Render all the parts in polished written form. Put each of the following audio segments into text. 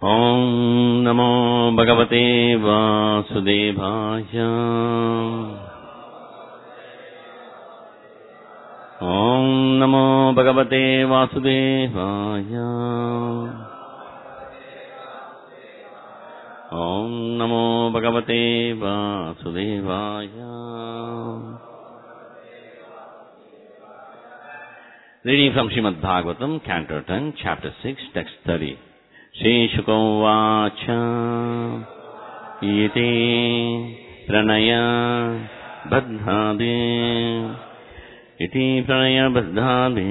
ఓం నమో భగవతే వాసుదేవాయ. ఓం నమో భగవతే వాసుదేవాయ. ఓం నమో భగవతే వాసుదేవాయ. Reading from Srimad Bhagavatam, Canto 10, Chapter 6, Text 30. Shri Shuka Uvacha Iti Pranaya Baddhade Iti Pranaya Baddhade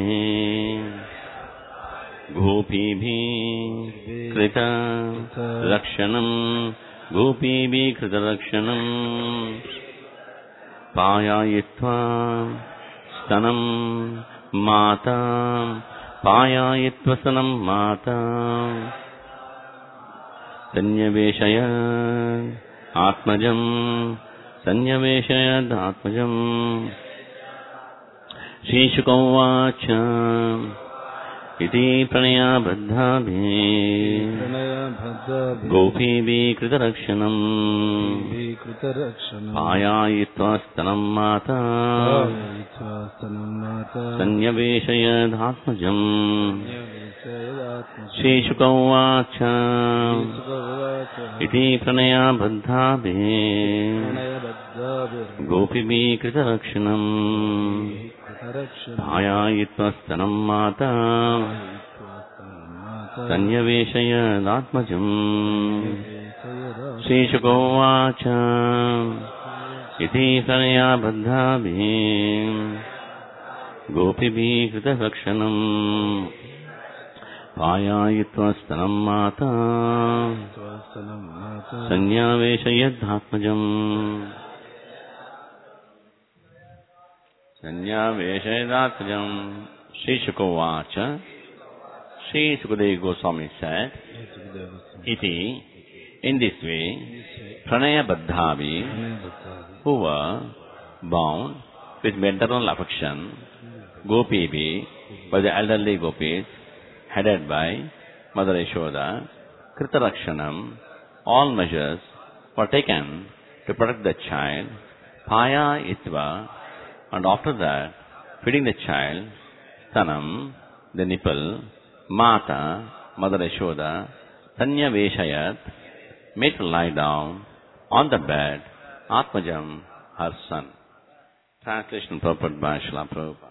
Gopibhi Krita Rakshanam Gopibhi Krita Rakshanam Payayitva Stanam Mata Payayitvasanam Mata Sanyaveshaya Atmajam Sanyaveshaya Atmajam. Shri Shuka Uvacha Iti Pranaya Baddhabhi Gopibhi Krita Rakshanam Payayitva Stanam Mata Sanyaveshaya Atmajam. Shri Shuka Uvacha Iti Pranaya Baddhabhi Gopibhi Krita Rakshanam Payayitva Stanam Mata Sanyaveshaya Atmajam. Shri Shuka Uvacha Iti Pranaya Baddhabhi Gopibhi Krita Rakshanam Payayitva Stanam Mata Sanyaveshaya Atmajam. Sanyaveshaya Atmajam. Shri Shuka Uvacha. Shri Sukadeva Goswami said, Iti, in this way, Pranaya Baddhavi, who were bound with maternal affection, Gopibhi, by the elderly gopis, headed by Mother Yashoda, Krita Rakshanam, all measures were taken to protect the child, Payayitva, and after that, feeding the child, Stanam, the nipple, Mata, Mother Yashoda, Sanyaveshayat, made to lie down on the bed, Atmajam, her son. Translation purport by Srila Prabhupada.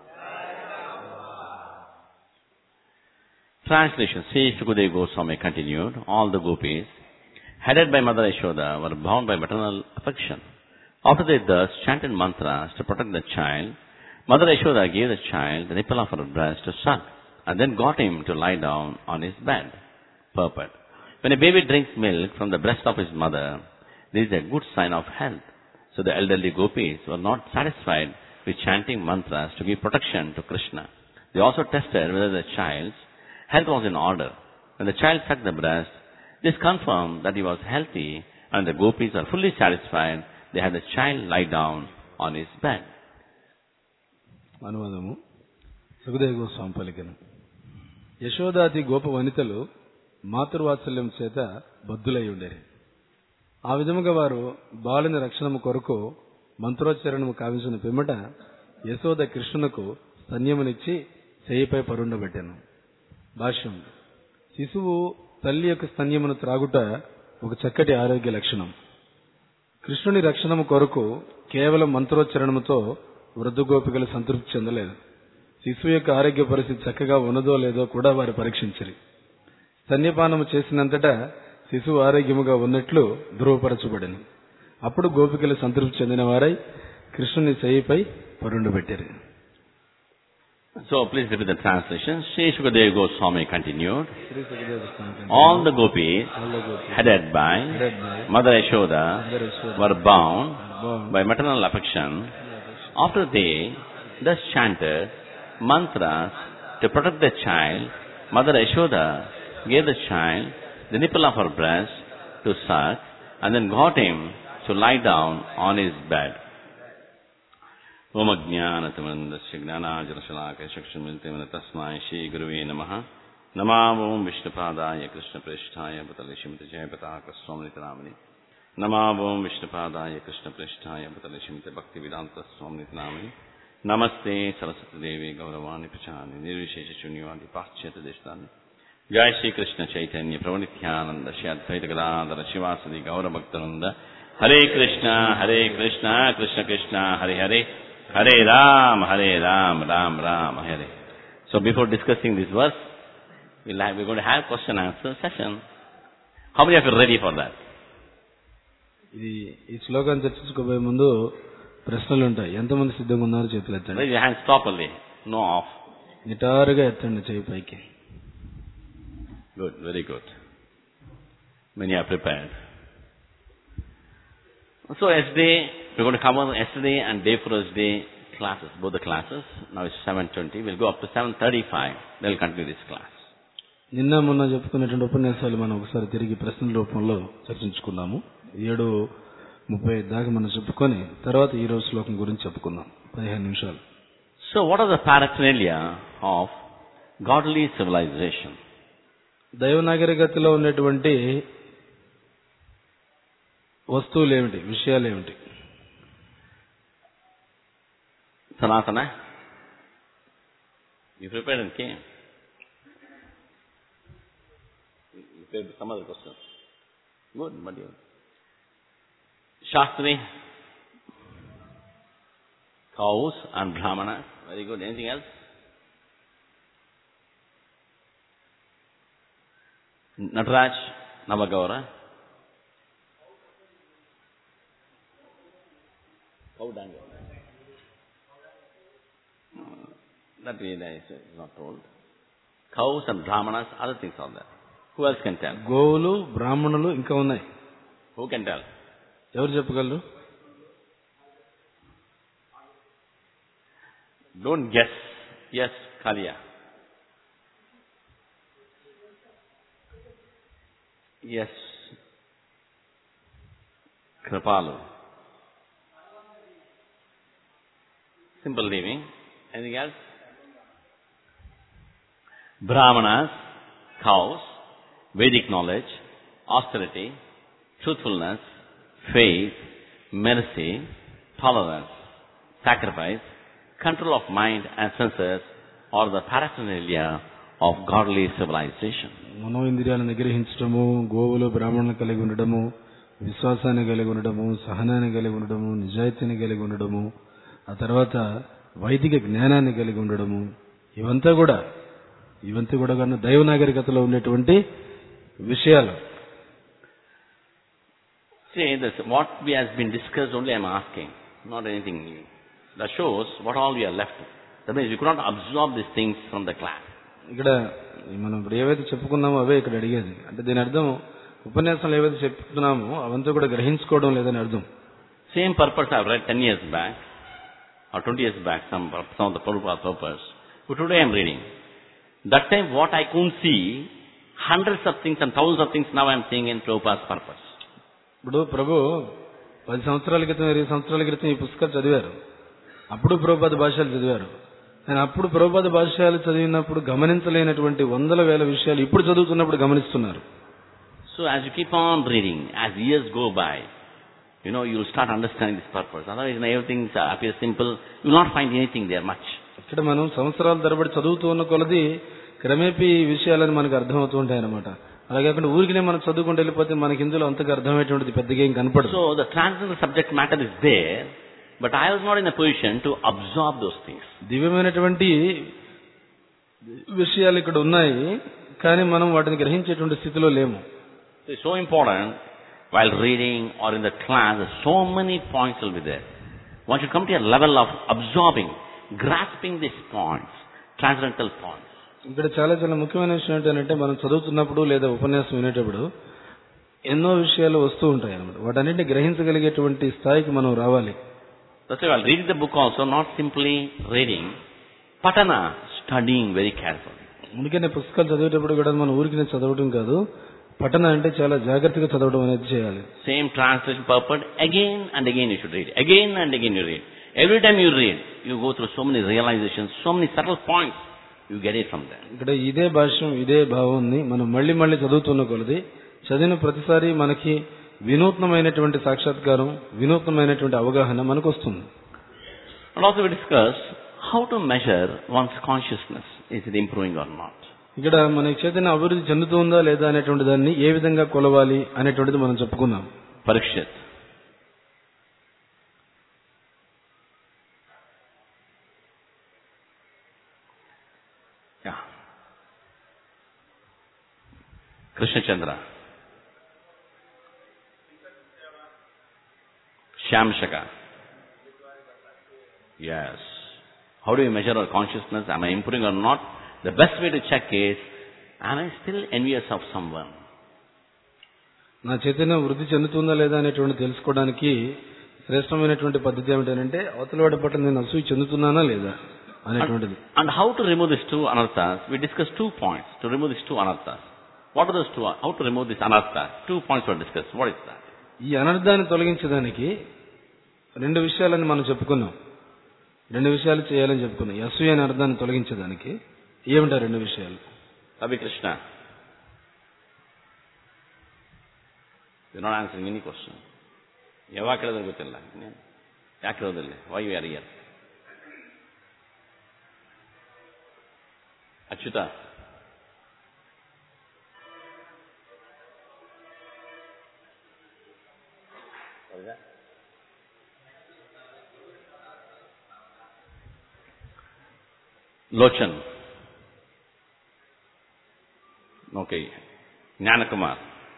Translation. Sri Sukadeva Goswami continued, all the gopis, headed by Mother Yashoda, were bound by maternal affection. After they thus chanted mantras to protect the child, Mother Yashoda gave the child the nipple of her breast to suck, and then got him to lie down on his bed. Purport. When a baby drinks milk from the breast of his mother, this is a good sign of health. So the elderly gopis were not satisfied with chanting mantras to give protection to Krishna. They also tested whether the child's health was in order. When the child sucked the breast, this confirmed that he was healthy, and the gopis are fully satisfied. They had the child lie down on his bed. అనువాదము. Sukhadeva Goswami పలికెను. యశోదాది గోప వనితలు మాతృవాత్సల్యం చేత బద్ధులై ఉండేరి. ఆ విధముగా వారు బాలుని రక్షణము కొరకు మంత్రోచ్చరణము కావించిన పిమ్మట యశోద కృష్ణునకు స్తన్యమునిచ్చి చేయిపై పరుండబెట్టెను. భాష్యం. శిశువు తల్లి యొక్క స్తన్యమును త్రాగుట ఒక చక్కటి ఆరోగ్య లక్షణం. కృష్ణుని రక్షణము కొరకు కేవలం మంత్రోచ్చరణముతో వృద్ధ గోపికలు సంతృప్తి చెందలేదు. శిశువు యొక్క ఆరోగ్య పరిస్థితి చక్కగా ఉన్నదో లేదో కూడా వారు పరీక్షించరు. స్తన్యపానము చేసినంతటా శిశువు ఆరోగ్యముగా ఉన్నట్లు ధృవపరచబడింది. అప్పుడు గోపికలు సంతృప్తి చెందిన వారై కృష్ణుని చేయిపై పరుండబెట్టారు. So please repeat the translation. Shri Sukadeva Goswami continued. All the gopis, headed by Mother Yashoda, were bound by maternal affection. After they thus chanted mantras to protect the child, Mother Yashoda gave the child the nipple of her breast to suck, and then got him to lie down on his bed. Om Ajnanatamandasya Gnanajarashalakaya Chakshumiltimana Tasmai Shri Guruve Namaha. Namo Vishnupadaya Krishna Presthaya Bhatale Shrimati Jayapataka Swamniti Namani. Namo Vishnupadaya Krishna Presthaya Bhatale Shrimati Bhaktivedanta Swamniti Namani. Namaste Saraswati Devi Gauravani Pachani Nirvishesha Shunyavadi Paschyata Deshtani. Jai Shri Krishna Chaitanya Pravanityananda Shri Advaita Gadadhara Shivasadi Gaura Bhaktananda. Hare Krishna, Krishna Krishna, Hare Hare, Hare Ram, Ram Ram, Hare. So before discussing this verse, we're going to have question answer session. How many of you are ready for that? ఈ శ్లోకాన్ని చర్చించుకోబోయే ముందు ప్రశ్నలు ఉంటాయి. ఎంతమంది సిద్ధంగా ఉన్నారో చేతులు ఎత్తండి. Raise your hands properly, no off. నిటారుగా ఎత్తండి చేయి పైకి. Good, very good. Many are prepared. So yesterday, we're going to cover yesterday and day first day classes, both the classes. Now it's 7:20. We'll go up to 7:35. We'll continue this class. నిన్న మొన్న చెప్పుకునేటువంటి ఉపన్యాసాలు మనం ఒకసారి తిరిగి ప్రశ్నల రూపంలో చర్చించుకున్నాము. 7:30 దాకా మనం చెప్పుకొని తర్వాత ఈ రోజు శ్లోకం గురించి చెప్పుకుందాం 15 నిమిషాలు. So what are the paraphernalia of godly civilization? దైవ నాగరికతలో ఉన్నటువంటి వస్తువులు ఏమిటి, విషయాలు ఏమిటి? Sanatana, you prepared and came. You prepared some other questions. Good, but you. Shastri, cows and brahmanas. Very good. Anything else? Nataraj, Navagaura. Cow dango. That really is not told. Cows and brahmanas, other things are there. Who else can tell? గోవులు, బ్రాహ్మణులు ఇంకా ఉన్నాయి. Who can tell? ఎవరు చెప్పగలరు? Don't guess. Yes, Kaliya. Yes, Kripalu. Simple living. Anything else? Brahmanas, cows, Vedic knowledge, austerity, truthfulness, faith, mercy, tolerance, sacrifice, control of mind and senses are the paraphernalia of godly civilization. మనోఇంద్రియాలను నిగ్రహించడము, గోవులు బ్రాహ్మణులను కలిగి ఉండడము, విశ్వాసాన్ని కలిగి ఉండడము, సహనాన్ని కలిగి ఉండడము, నిజాయితీని కలిగి ఉండడము, ఆ తర్వాత వైదిక జ్ఞానాన్ని కలిగి ఉండడము, ఇవంతా కూడా దైవ నాగరికతలో ఉండేటువంటి విషయాలు. See, this, what we has been discussed only I am asking, not anything new. That shows what all we are left. That means we could not absorb these things from the class. ఇక్కడ మనం ఇప్పుడు ఏవైతే చెప్పుకున్నామో అవే ఇక్కడ అడిగేది. అంటే దీని అర్థం ఉపన్యాసాలు ఏవైతే చెప్తున్నామో అవంతా కూడా గ్రహించుకోవడం లేదని అర్థం. Same purpose I have read 10 years back or 20 years back, some of the Prabhupada purpose. But today I am reading. That time what I couldn't see, hundreds of things and thousands of things now I am seeing in Prabhupada's purpose. ఇప్పుడు ప్రభు 10 సంవత్సరాల క్రితం 20 సంవత్సరాల క్రితం ఈ పుస్తకాలు చదివారు. అప్పుడు ప్రభుపాద భాష్యాలు చదివారు. కానీ అప్పుడు ప్రభుపాద భాష్యాలు చదివినప్పుడు గమనించలేనటువంటి వందల వేల విషయాలు ఇప్పుడు చదువుతున్నప్పుడు గమనిస్తున్నారు. So as you keep on reading, as years go by, you will start understanding this purpose. Otherwise everything appears simple. You will not find anything there much. ఇక్కడ మనం సంవత్సరాల తరబడి చదువుతూ ఉన్న కొలది క్రమేపీ ఈ విషయాలని మనకు అర్థమవుతూ ఉంటాయి అన్నమాట. అలాగే కాకుండా ఊరికినే మనం చదువుకుంటూ వెళ్ళిపోతే మనకి ఇందులో అంతగా అర్థమయ్యేటువంటిది పెద్దగా ఏం కనపడదు. So the transcendental subject matter is there, but I was not in a position to absorb those things. దివ్యమైనటువంటి విషయాలు ఇక్కడ ఉన్నాయి, కానీ మనం వాటిని గ్రహించేటువంటి స్థితిలో లేము. It's so important while reading or in the class, so many points will be there. Once you come to a level of absorbing, grasping these points, transcendental points. ఇక్కడ చాలా చాలా ముఖ్యమైన విషయం ఏంటంటే మనం చదువుతున్నప్పుడు లేదా ఉపన్యాసం వినేటప్పుడు ఎన్నో విషయాలు వస్తూ ఉంటాయి అన్నమాట. వాటన్నిటిని గ్రహించగలిగేటువంటి స్థాయికి మనం రావాలి. That's why while reading the book also, not simply reading, patana, studying very carefully. అందుకనే పుస్తకాలు చదివేటప్పుడు కూడా మనం ఊరికినే చదవడం కాదు, పఠన అంటే చాలా జాగ్రత్తగా చదవడం అనేది చేయాలి. Same translation purport, again and again you should read. Again and again you read. Every time you read, you go through so many realizations, so many subtle points You get it from there. ఇక్కడ ఇదే భాష్యం ఇదే భావాన్ని మనం మళ్ళీ మళ్ళీ చదువుతున్న కొలది చదివిన ప్రతిసారి మనకి వినూత్నమైనటువంటి సాక్షాత్కారం, వినూత్నమైనటువంటి అవగాహన మనకు వస్తుంది. And also we discussed how to measure one's consciousness. Is it improving or not? ఇక్కడ మన చైతన్యం అభివృద్ధి చెందుతుందా లేదా అనేటువంటి దాన్ని ఏ విధంగా కొలవాలి అనేటువంటిది మనం చెప్పుకున్నాం. Parikshit. Krishna Chandra. Shamshaka. Yes. How do you measure our consciousness? Am I improving or not? The best way to check is, am I still envious of someone? నా చైతన్యం వృద్ధి చెందుతుందా లేదా అనేటువంటి తెలుసుకోవడానికి శ్రేష్టమైనటువంటి పద్ధతి ఏమిటంటే అవతలవాడి పట్ల నేను అసూయ చెందుతున్నానా లేదా అనేటువంటిది. And how to remove these two anarthas? We discussed 2 points to remove these two anarthas. What are those two? How to remove this anartha? 2 points were discussed. What is that? ఈ అనర్థాన్ని తొలగించడానికి 2 విషయాలని మనం చెప్పుకున్నాం. 2 విషయాలు చేయాలని చెప్పుకున్నాం. ఈ అసూయ అనే అర్థాన్ని తొలగించడానికి ఏమిటా 2 విషయాలు? Ravi Krishna. You're not answering any question. ಯಾವಾಗ ಕೇಳಿದ್ರೆ ಗೊತ್ತಿಲ್ಲ. ಯಾಕೆ ಕೇಳೋದಿಲ್ಲ? Why you are here? Achyuta. Lochan. Okay. Jnanakumar.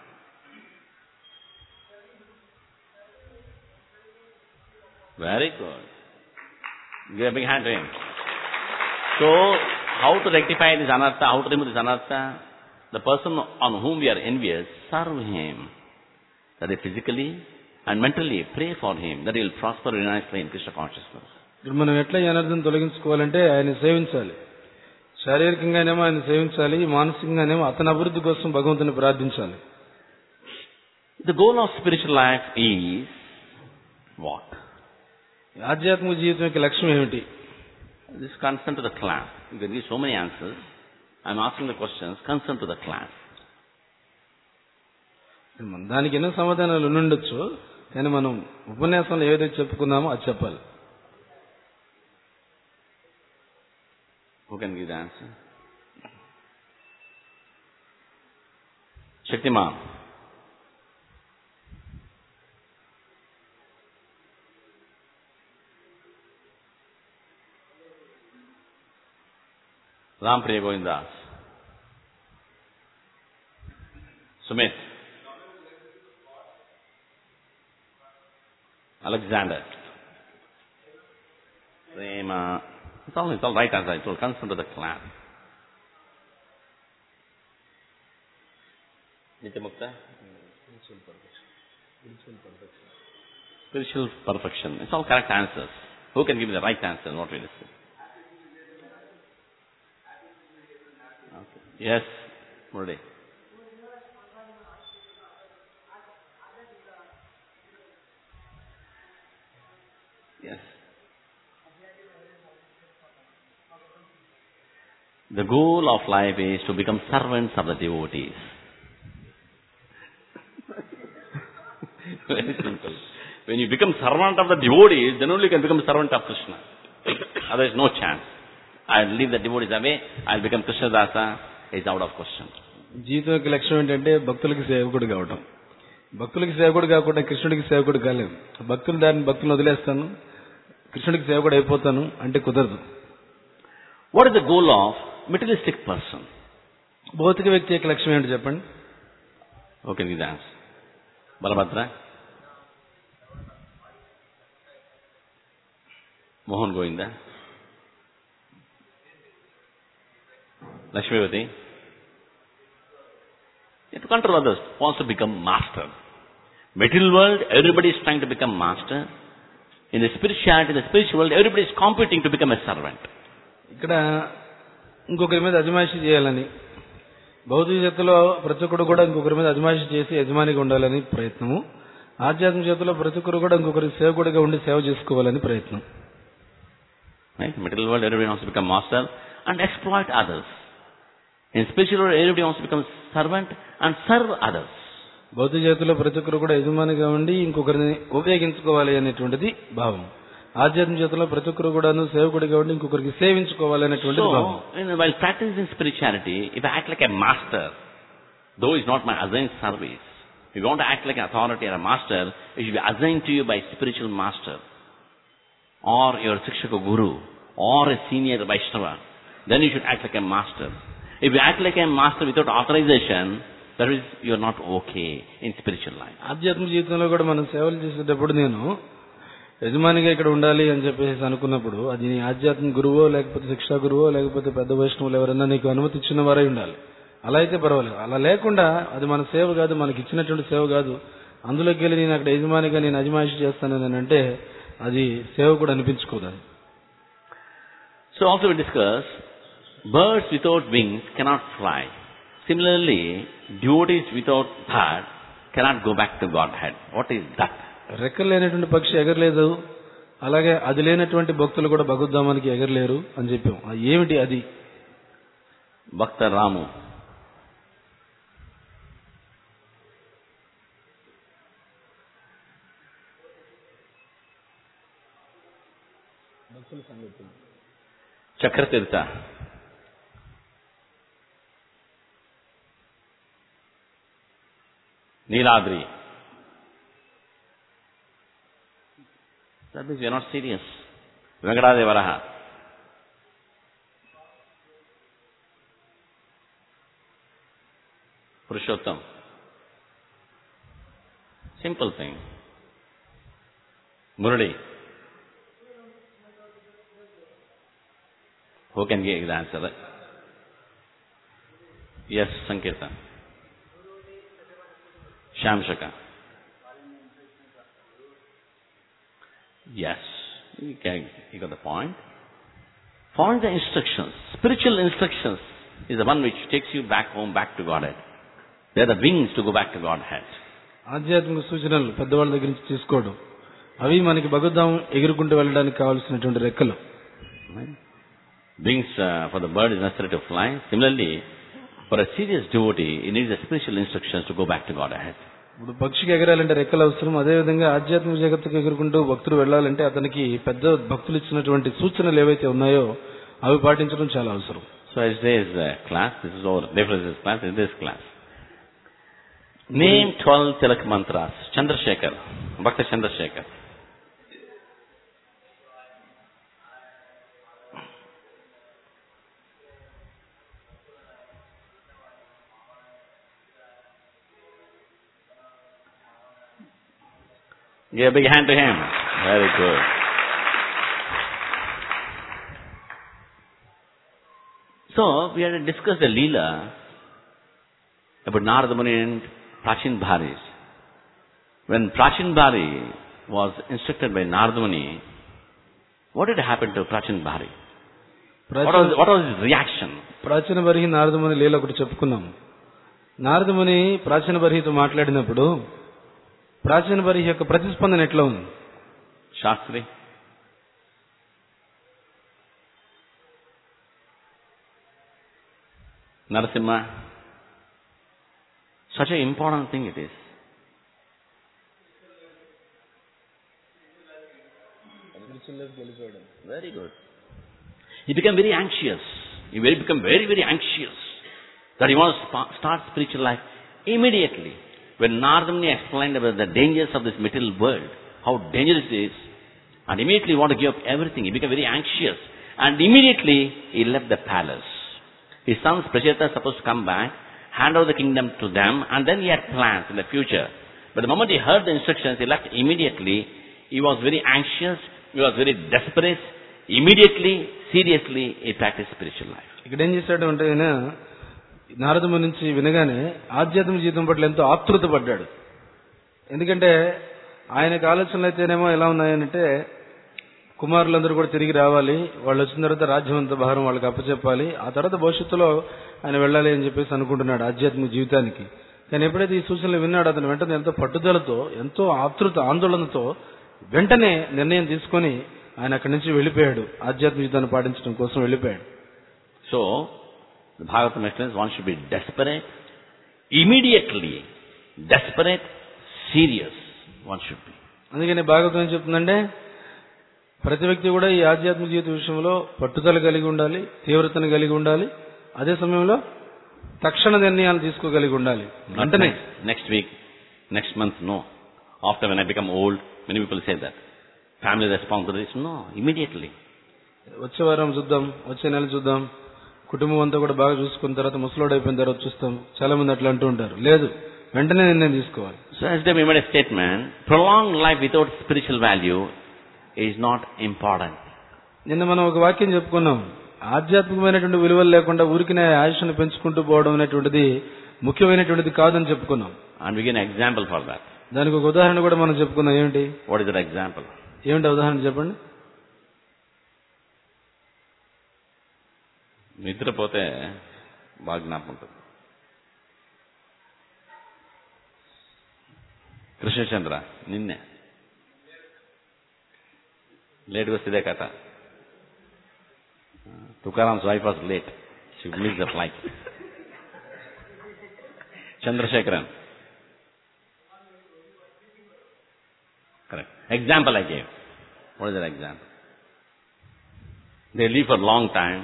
Very good. Give a big hand to him. So, how to rectify this anartha, how to remove this anartha? The person on whom we are envious, serve him. That is physically and mentally pray for him, that he will prosper nicely in Krishna consciousness. మనం ఎట్లా ఈ అనర్థం తొలగించుకోవాలంటే ఆయన సేవించాలి. శారీరకంగానేమో ఆయన సేవించాలి, మానసికంగానేమో అతని అభివృద్ధి కోసం భగవంతుని ప్రార్థించాలి. The goal of spiritual life is what? ఆధ్యాత్మిక జీవితం యొక్క లక్ష్యం ఏమిటి? This is concerned to the class. You can give so many answers. I am asking the questions concerned to the class. దానికి ఎన్నో సమాధానాలు ఉండొచ్చు, కానీ మనం ఉపన్యాసంలో ఏదైతే చెప్పుకున్నామో అది చెప్పాలి. Who can give the answer? Shaktiman. Rampriya Govindas. Sumit. Alexander. Prema. It's all right as I told. Concern to the class. Nityamukta? Spiritual perfection. It's all correct answers. Who can give me the right answer? What we discuss? Okay. Yes, Murali. Yes. The goal of life is to become servants of the devotees. Very simple. When you become servant of the devotees, then only you can become servant of Krishna. Otherwise, no chance. I'll leave the devotees away, I'll become Krishnadasa, is out of question. జీవితం యొక్క లక్ష్యం ఏంటంటే భక్తులకి సేవకుడు కావటం. భక్తులకి సేవకుడు కాకుండా కృష్ణుడికి సేవకుడు కాలేదు. భక్తుల దారిని భక్తులను వదిలేస్తాను, కృష్ణుడికి సేవకుడు అయిపోతాను అంటే కుదరదు. What is the goal of materialistic person? భౌతిక వ్యక్తి యొక్క లక్ష్యం ఏంటో చెప్పండి. Okay, give the answer. Balabhadra. Mohan Govinda. Lakshmivati. To control others, wants to become master. Material world, everybody is trying to become master. In the spirituality, the spiritual world, everybody is competing to become a servant. ఇక్కడ ఇంకొకరి మీద అజమాయిషి చేయాలని, భౌతిక జగత్తులో ప్రతి ఒక్కరు కూడా ఇంకొకరి మీద అజమాయిషి చేసి యజమానిగా ఉండాలని ప్రయత్నము, ఆధ్యాత్మిక జగత్తులో ప్రతి ఒక్కరు కూడా ఇంకొకరి సేవకుడిగా ఉండి సేవ చేసుకోవాలని ప్రయత్నం. Right? Material world, everybody wants to become master. and exploit others. In spiritual world, everybody wants to become servant and serve others. భౌతిక జగత్తులో ప్రతి ఒక్కరు కూడా యజమానిగా ఉండి ఇంకొకరిని ఉపయోగించుకోవాలి అనేటువంటిది భావం. ఆధ్యాత్మిక జగత్తులో ప్రతి ఒక్కరు కూడా సేవకుడిగా ఉండి ఇంకొకరికి సేవించుకోవాలి అనేటువంటిది భావం. While practicing spirituality, if I act like a master, though it's not my assigned service, if you want to act like an authority or a master, it should be assigned to you by spiritual master or your Sikshaka Guru or a senior Vaishnava. Then you should act like a master. If you act like a master without authorization, that is, you are not okay in spiritual life. ఆధ్యాత్మిక జీవితంలో కూడా మనం సేవలు చేసేటప్పుడు నేను యజమానిగా ఇక్కడ ఉండాలి అని చెప్పేసి అనుకున్నప్పుడు అది నీ ఆధ్యాత్మిక గురువో లేకపోతే శిక్షా గురువో లేకపోతే పెద్ద వైష్ణవులు ఎవరైనా నీకు అనుమతి ఇచ్చిన వారై ఉండాలి. అలా అయితే పర్వాలేదు. అలా లేకుండా అది మన సేవ కాదు, మనకి ఇచ్చినటువంటి సేవ కాదు, అందులోకి వెళ్ళి నేను అక్కడ యజమానిగా నేను అజమాయిషి చేస్తానని అంటే అది సేవ కూడా అనిపించుకోదు. So also we discuss, birds without wings cannot fly. Similarly, devotees without that cannot go back to Godhead. What is that? రెక్కలు లేనటువంటి పక్షి ఎగరలేదు, అలాగే అది లేనటువంటి భక్తులు కూడా భగవద్ధామానికి ఎగరలేరు అని చెప్పాం. ఏమిటి అది? భక్త రాము Chakratirtha Neeladri. That means you are not serious. Venkadadevaraha. Purushottam. Simple thing. Murali. Who can give the answer? Yes, Sankirtan. Shamshaka. Yes, you got the point. Follow the instructions. Spiritual instructions is the one which takes you back home, back to Godhead. They are the wings to go back to Godhead. ఆధ్యాత్మిక సూచనలు పెద్దవాళ్ళ దగ్గర నుంచి తీసుకోవడం, అవి మనకి భగవద్ధామం ఎగురుకుంటూ వెళ్ళడానికి కావాల్సినటువంటి రెక్కలు. Wings for the bird is necessary to fly. Similarly, for a serious devotee, he needs the spiritual instructions to go back to Godhead. ఇప్పుడు పక్షికి ఎగరాలంటే రెక్కలు అవసరం. అదేవిధంగా ఆధ్యాత్మిక జగత్తుకు ఎగురుకుంటూ భక్తులు వెళ్ళాలంటే అతనికి పెద్ద భక్తులు ఇచ్చినటువంటి సూచనలు ఏవైతే ఉన్నాయో అవి పాటించడం చాలా అవసరం. So as today's class, this is our references class. In this class, name 12 Tilak mantras. Chandrasekhar, Bhakta Chandrasekhar. Give a big hand to him. Very good. So, we had to discuss the Leela about Narada Muni and Prachin Bharis. When Prachin Bhari was instructed by Narada Muni, what did happen to Prachin Bhari? What was his reaction? ప్రాచీన బర్హి నారద ముని లీల ఒకటి చెప్పుకున్నాం. నారద ముని ప్రాచీన బర్హితో మాట్లాడినప్పుడు ప్రాచీన బర్హి యొక్క ప్రతిస్పందన ఎట్లా ఉంది? Shastri. Narasimha. Such an important thing it is. Very good. He became very anxious. He became very, very anxious that he wants to start spiritual life immediately. When Narada Muni explained about the dangers of this material world, how dangerous it is, and immediately want to give up everything, he became very anxious. And immediately he left the palace. His sons Pracheta are supposed to come back, hand over the kingdom to them, and then he had plans in the future. But the moment he heard the instructions, he left immediately. He was very anxious, he was very desperate. Immediately, seriously, he practiced spiritual life. ఇక్కడ ఏం చేశాడు అంటే ఆయన నారద ముని నుంచి వినగానే ఆధ్యాత్మిక జీవితం పట్ల ఎంతో ఆతృత పడ్డాడు. ఎందుకంటే ఆయనకు ఆలోచనలు అయితేనేమో ఎలా ఉన్నాయనంటే కుమారులందరూ కూడా తిరిగి రావాలి, వాళ్ళు వచ్చిన తర్వాత రాజ్యం అంత భారం వాళ్ళకి అప్పచెప్పాలి, ఆ తర్వాత భవిష్యత్తులో ఆయన వెళ్ళాలి అని చెప్పేసి అనుకుంటున్నాడు ఆధ్యాత్మిక జీవితానికి. కానీ ఎప్పుడైతే ఈ సూచనలు విన్నాడు అతను వెంటనే ఎంతో పట్టుదలతో, ఎంతో ఆతృత ఆందోళనతో వెంటనే నిర్ణయం తీసుకొని ఆయన అక్కడి నుంచి వెళ్ళిపోయాడు. ఆధ్యాత్మిక జీవితాన్ని పాటించడం కోసం వెళ్ళిపోయాడు. So, the Bhagavatam explains one should be desperate, immediately, desperate, serious, one should be. అందుకని భాగవతం ఏం చెప్తుందంటే ప్రతి వ్యక్తి కూడా ఈ ఆధ్యాత్మిక జీవిత విషయంలో పట్టుదల కలిగి ఉండాలి, తీవ్రతను కలిగి ఉండాలి, అదే సమయంలో తక్షణ నిర్ణయాలు తీసుకోగలిగి ఉండాలి. వెంటనే next week, next month, no. After when I become old, many people say that. Family responsibilities, no, immediately. వచ్చే వారం చూద్దాం, వచ్చే నెల చూద్దాం, కుటుంబం అంతా కూడా బాగా చూసుకున్న తర్వాత ముసలోడు అయిపోయిన తర్వాత చూస్తాం. చాలా మంది అట్లా అంటూ ఉంటారు. లేదు, వెంటనే నిర్ణయం తీసుకోవాలి. So as they made a statement, prolonged life without spiritual value is not important. నిన్న మనం ఒక వాక్యం చెప్పుకున్నాం. ఆధ్యాత్మికమైనటువంటి విలువలు లేకుండా ఊరికినే ఆయుష్ను పెంచుకుంటూ పోవడం అనేటువంటిది ముఖ్యమైనటువంటిది కాదని చెప్పుకున్నాం. And we give an example for that. దానికి ఒక ఉదాహరణ కూడా మనం చెప్పుకున్నాం. ఏమిటి? What is that example? ఏమిటి ఉదాహరణ చెప్పండి. నిద్రపోతే బాగా జ్ఞాపకం ఉంటుంది. కృష్ణచంద్ర నిన్నే లేట్గా వస్తే ఇదే కథ. Tukaram's wife was late, she miss the flight. చంద్రశేఖరన్, correct. Example I gave. What is that example? They live for a long time.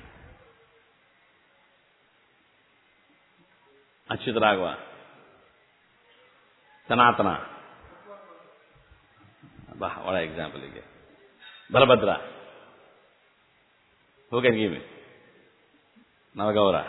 Achyut Raghava, Sanatana. What an example you gave. Balabhadra. Who can give me? Navagaura.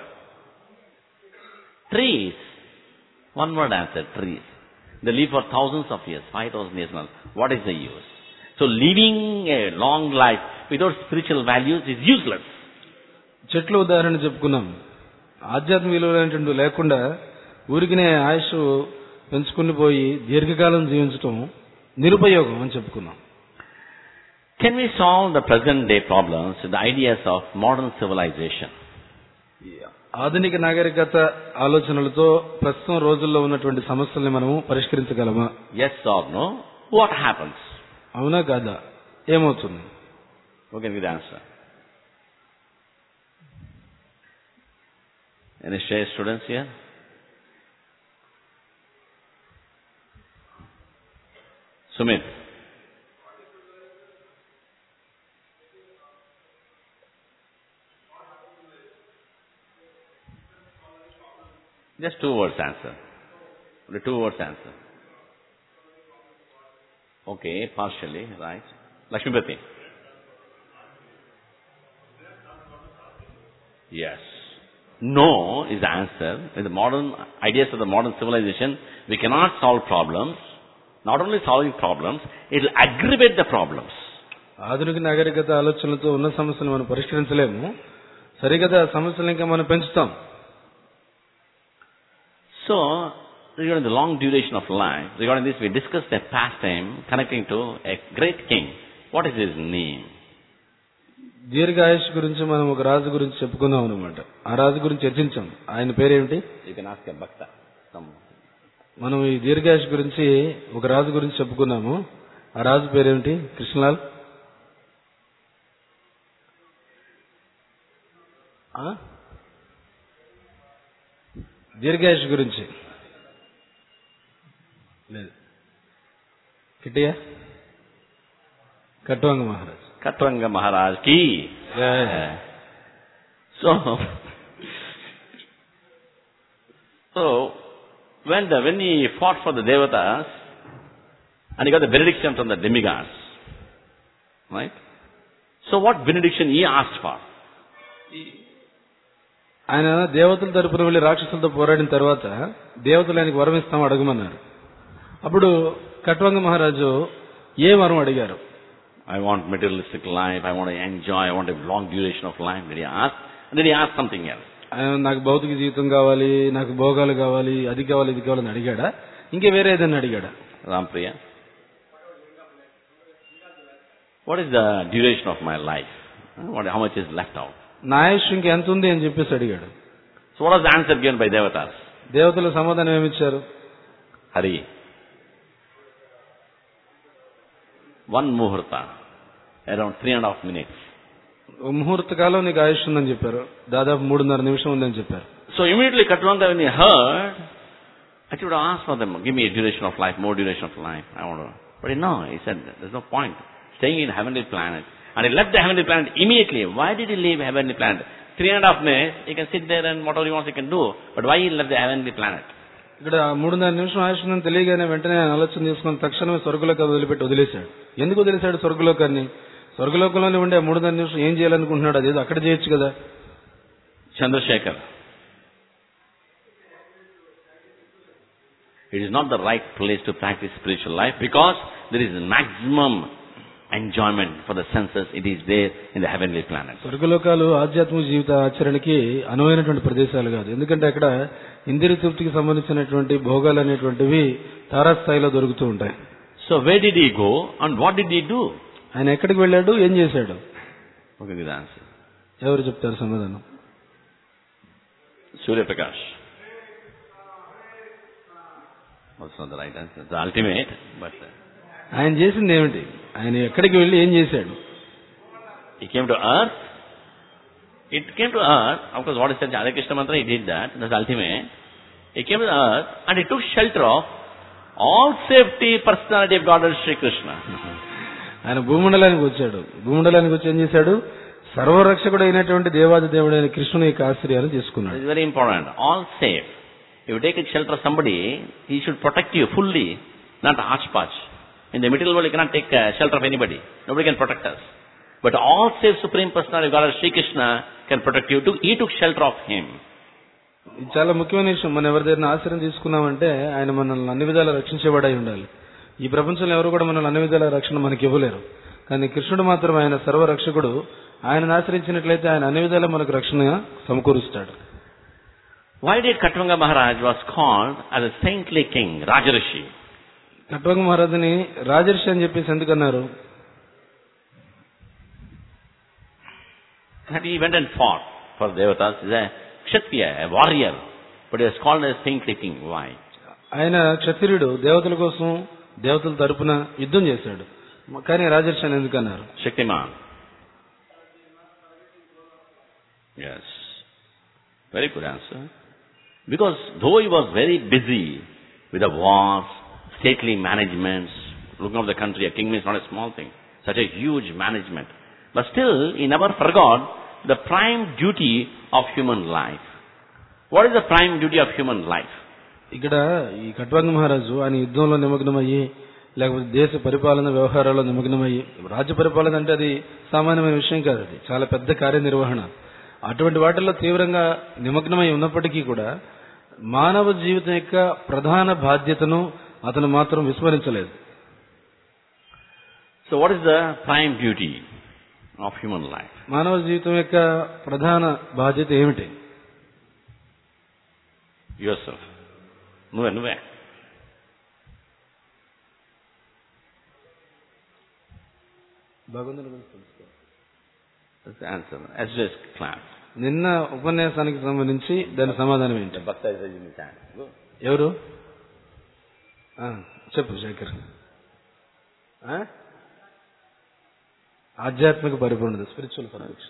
Trees. One word answer, trees. They live for thousands of years, 5,000 years now. What is the use? So living a long life without spiritual values is useless. చెట్లు ఉదాహరణ చెప్పుకున్నాం. ఆధ్యాత్మిక విలువలు లేకుండా ఊరికినే ఆయుష్ పెంచుకుని పోయి దీర్ఘకాలం జీవించడం నిరుపయోగం అని చెప్పుకున్నాం. Can we solve the present day problems with the ideas of modern civilization? ఆధునిక నాగరికత ఆలోచనలతో ప్రస్తుతం రోజుల్లో ఉన్నటువంటి సమస్యల్ని మనము పరిష్కరించగలమా? Yes or no? What happens? అవునా కాదా? ఏమవుతుంది? Who can give the answer? Any shy students here? Sumit. Just 2 words answer. Only 2 words answer. Okay, partially, right. Lakshmipati. Yes. No is the answer. With the modern ideas of the modern civilization, we cannot solve problems. Not only solving problems, it will aggravate the problems. ఆధునిక నాగరికత ఆలోచనలతో ఉన్న సమస్యలు మనం పరిష్కరించలేము. సరిగదా సమస్యలు ఇంకా మనం పెంచుతాం. So, regarding the long duration of life, regarding this we discussed a pastime connecting to a great king. What is his name? దీర్ఘాయుష్ గురించి మనం ఒక రాజు గురించి చెప్పుకున్నాం అన్నమాట. ఆ రాజు గురించి చర్చించాం. ఆయన పేరేమిటి? You can ask a bhakta. మనం ఈ దీర్ఘాయుష్ గురించి ఒక రాజు గురించి చెప్పుకున్నాము. ఆ రాజు పేరేమిటి? కృష్ణలాల్. దీర్ఘాయుష్ గురించి లేదు. Kittayya, కట్వంగ Maharaj. Katwanga Maharaj ki. So when he fought for the devatas and he got the benediction from the demigods, right? So what benediction he asked for? ఆయన దేవతల తరపున వెళ్లి రాక్షసులతో పోరాడిన తర్వాత దేవతలు ఆయనకు వరం ఇస్తాం అడగమన్నారు. అప్పుడు కట్వంగ మహారాజు ఏ వరం అడిగారు? I want materialistic life, I want to enjoy, I want a long duration of life. Did he ask? And did he ask something else? నాకు భౌతిక జీవితం కావాలి, నాకు భోగాలు కావాలి, అది కావాలి, ఇది కావాలని అడిగాడా? ఇంకే వేరే ఏదైనా అడిగాడా? Rampriya, what is the duration of my life? How much is left out? నా ఆయుష్ ఇంకెంత ఉంది అని చెప్పేసి అడిగాడు. So what was the answer given by devatas? దేవతలు సమాధానం ఏమిచ్చారు? Hari. 1 muhurta, around 3.5 minutes. ముహూర్త కాలం నీకు ఆయుష్ ఉందని చెప్పారు, దాదాపు 3.5 నిమిషం ఉందని చెప్పారు. So immediately Khatvanga, when he heard, actually would ask for them, give me a duration of life, more duration of life. I want to. But he said, there's no point staying in heavenly planet. And he left the heavenly planet immediately. Why did he leave heavenly planet? 3.5 minutes, he can sit there and whatever he wants he can do. But why he left the heavenly planet? ఇక్కడ 3.5 నిమిషం ఆయుష్ ఉందని తెలియగానే వెంటనే ఆయన ఆలోచన చేసుకుని తక్షణమే స్వర్గలోకాన్ని వదిలిపెట్టి వదిలేశాడు. ఎందుకు వదిలేశాడు స్వర్గలోకాన్ని? స్వర్గలోకంలోనే ఉండే 3.5 నిమిషం ఏం చేయాలనుకుంటున్నాడు? అదేదో అక్కడ చేయొచ్చు కదా. Chandrasekhar. It is not the right place to practice spiritual life because there is maximum enjoyment for the senses. It is there in the heavenly planet. స్వర్గలోకాలు ఆధ్యాత్మిక జీవిత ఆచరణకి అనువైనటువంటి ప్రదేశాలు కాదు. ఎందుకంటే అక్కడ ఇంద్రియ తృప్తికి సంబంధించినటువంటి భోగాలు అనేటువంటివి తారాస్థాయిలో దొరుకుతూ ఉంటాయి. So where did he go and what did he do? ఆయన ఎక్కడికి వెళ్ళాడు, ఏం చేశాడు? Okay, good answer. ఎవరు చెప్తారు సమాధానం? Surya Prakash. That's not the right answer. It's the ultimate, but ఆయన చేసింది ఏమిటి? ఆయన ఎక్కడికి వెళ్ళి ఏం చేశాడు? he came to earth. It came to earth. Of course, what is said, Hare Krishna mantra, he did that. That's the ultimate. He came to the earth and he took shelter of all safety personality of Godhead Sri Krishna. ఆయన భూమండలానికి వచ్చాడు. భూమండలానికి వచ్చి ఏం చేశాడు? సర్వరక్షకుడు అయినటువంటి దేవాది దేవుడైన కృష్ణుని యొక్క ఆశ్రయాన్ని తీసుకున్నాడు. It's very important. All safe. If you take a shelter of somebody, he should protect you fully, not hodgepodge. In the material world, you cannot take shelter of anybody. Nobody can protect us. But all safe Supreme Personality of God, Sri Krishna, can protect you. He took shelter of him. ఇది చాలా ముఖ్యమైన విషయం. మనం ఎవరి దగ్గర ఆశ్రయం తీసుకున్నామంటే ఆయన మనల్ని అన్ని విధాలా రక్షించేవాడై ఉండాలి. ఈ ప్రపంచంలో ఎవరు కూడా మనల్ని అన్ని విధాల రక్షణ మనకి ఇవ్వలేరు. కానీ కృష్ణుడు మాత్రం ఆయన సర్వరక్షకుడు. ఆయనను ఆశ్రయించినట్లయితే ఆయన అన్ని విధాలా మనకు రక్షణ సమకూరుస్తాడు. Why did Khatvanga Maharaj was called as a saintly king, Rajarishi? కట్వంగ మహారాజుని రాజర్షి అని చెప్పేసి ఎందుకన్నారు? That he went and fought for Devatas. He is a Kshatriya, a warrior. But he was called as saintly king. Why? ఆయన క్షత్రియుడు, దేవతల కోసం దేవతల తరపున యుద్ధం చేశాడు. కానీ రాజర్షి అని ఎందుకన్నారు? Shaktiman. Yes. Very good answer. Because though he was very busy with the wars, stately managements, looking after the country, a kingdom is not a small thing, such a huge management. But still, he never forgot the prime duty of human life. What is the prime duty of human life? ఇక్కడ ఈ కట్వంగ మహారాజు ఆయన యుద్ధంలో నిమగ్నమయ్యి, లేకపోతే దేశ పరిపాలన వ్యవహారాల్లో నిమగ్నమయ్యి, రాజ్య పరిపాలన అంటే అది సామాన్యమైన విషయం కాదు, అది చాలా పెద్ద కార్యనిర్వహణ. అటువంటి వాటిల్లో తీవ్రంగా నిమగ్నమై ఉన్నప్పటికీ కూడా మానవ జీవితం యొక్క ప్రధాన బాధ్యతను అతను మాత్రం విస్మరించలేదు. So what is the prime duty of human life? మానవ జీవితం యొక్క ప్రధాన బాధ్యత ఏమిటి? Yourself. నువ్వే. That's the answer. As just class. నిన్న ఉపన్యాసానికి సంబంధించి దాని సమాధానం ఏంటి? ఎవరు చెప్పు శేఖర్. ఆధ్యాత్మిక పరిపూర్ణత, spiritual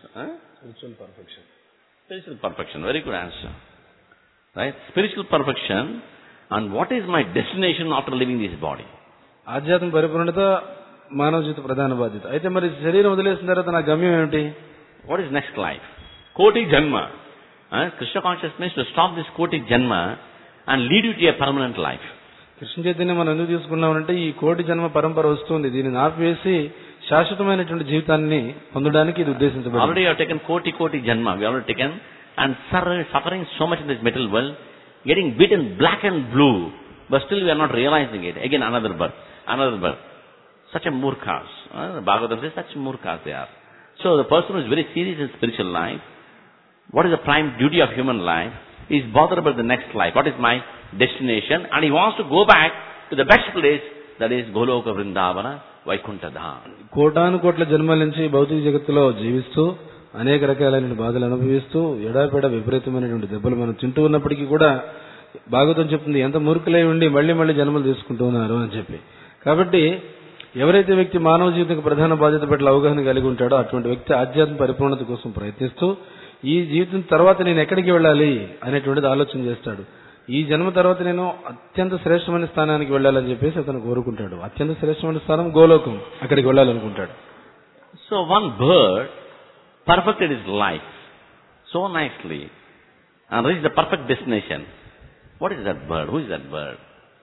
perfection. Very good answer. Right? Spiritual perfection. And what is my destination after leaving this body? ఆధ్యాత్మిక పరిపూర్ణత మానవ జీవిత ప్రధాన బాధ్యత. అయితే మరి శరీరం వదిలేసిన తర్వాత నా గమ్యం ఏమిటి? What is next life? Koti Janma. Krishna consciousness to stop this Koti Janma and lead you to a permanent life. Krishna చైతన్యం మనం ఎందుకు తీసుకున్నామంటే ఈ కోటి జన్మ పరంపర వస్తుంది, దీనిని ఆపివేసి శాశ్వతమైనటువంటి జీవితాన్ని పొందడానికి ఇది ఉద్దేశించబడింది. Already you have taken Koti Janma. We already taken and suffering so much in this material world, getting beaten black and blue, but still we are not realizing it. Again another birth. Such a murkhas. Bhagavatam says such murkhas they are. So the person who is very serious in spiritual life, what is the prime duty of human life, is bothered about the next life. What is my destination? And he wants to go back to the best place, that is Goloka Vrindavana, Vaikuntha Dham. కోటాను కోట్ల జన్మల నుంచి భౌతిక జగత్తులో జీవిస్తూ అనేక రకాలైన బాధలు అనుభవిస్తూ ఎడాపెడా విపరీతమైనటువంటి దెబ్బలు మనం తింటూ ఉన్నప్పటికీ కూడా భాగవతం చెప్తుంది ఎంత మూర్ఖులై ఉండి మళ్ళీ జన్మలు తీసుకుంటూ ఉన్నారు అని చెప్పి. కాబట్టి ఎవరైతే వ్యక్తి మానవ జీవితానికి ప్రధాన బాధ్యత పట్ల అవగాహన కలిగి ఉంటాడో అటువంటి వ్యక్తి ఆధ్యాత్మిక పరిపూర్ణత కోసం ప్రయత్నిస్తూ ఈ జీవితం తర్వాత నేను ఎక్కడికి వెళ్ళాలి అనేటువంటిది ఆలోచన చేస్తాడు. ఈ జన్మ తర్వాత నేను అత్యంత శ్రేష్టమైన స్థానానికి వెళ్ళాలని చెప్పేసి అతను కోరుకుంటాడు. అత్యంత శ్రేష్టమైన స్థానం గోలోకం, అక్కడికి వెళ్ళాలనుకుంటాడు. So one bird perfected his life so nicely and reached the perfect destination. What is that bird? Who is that bird?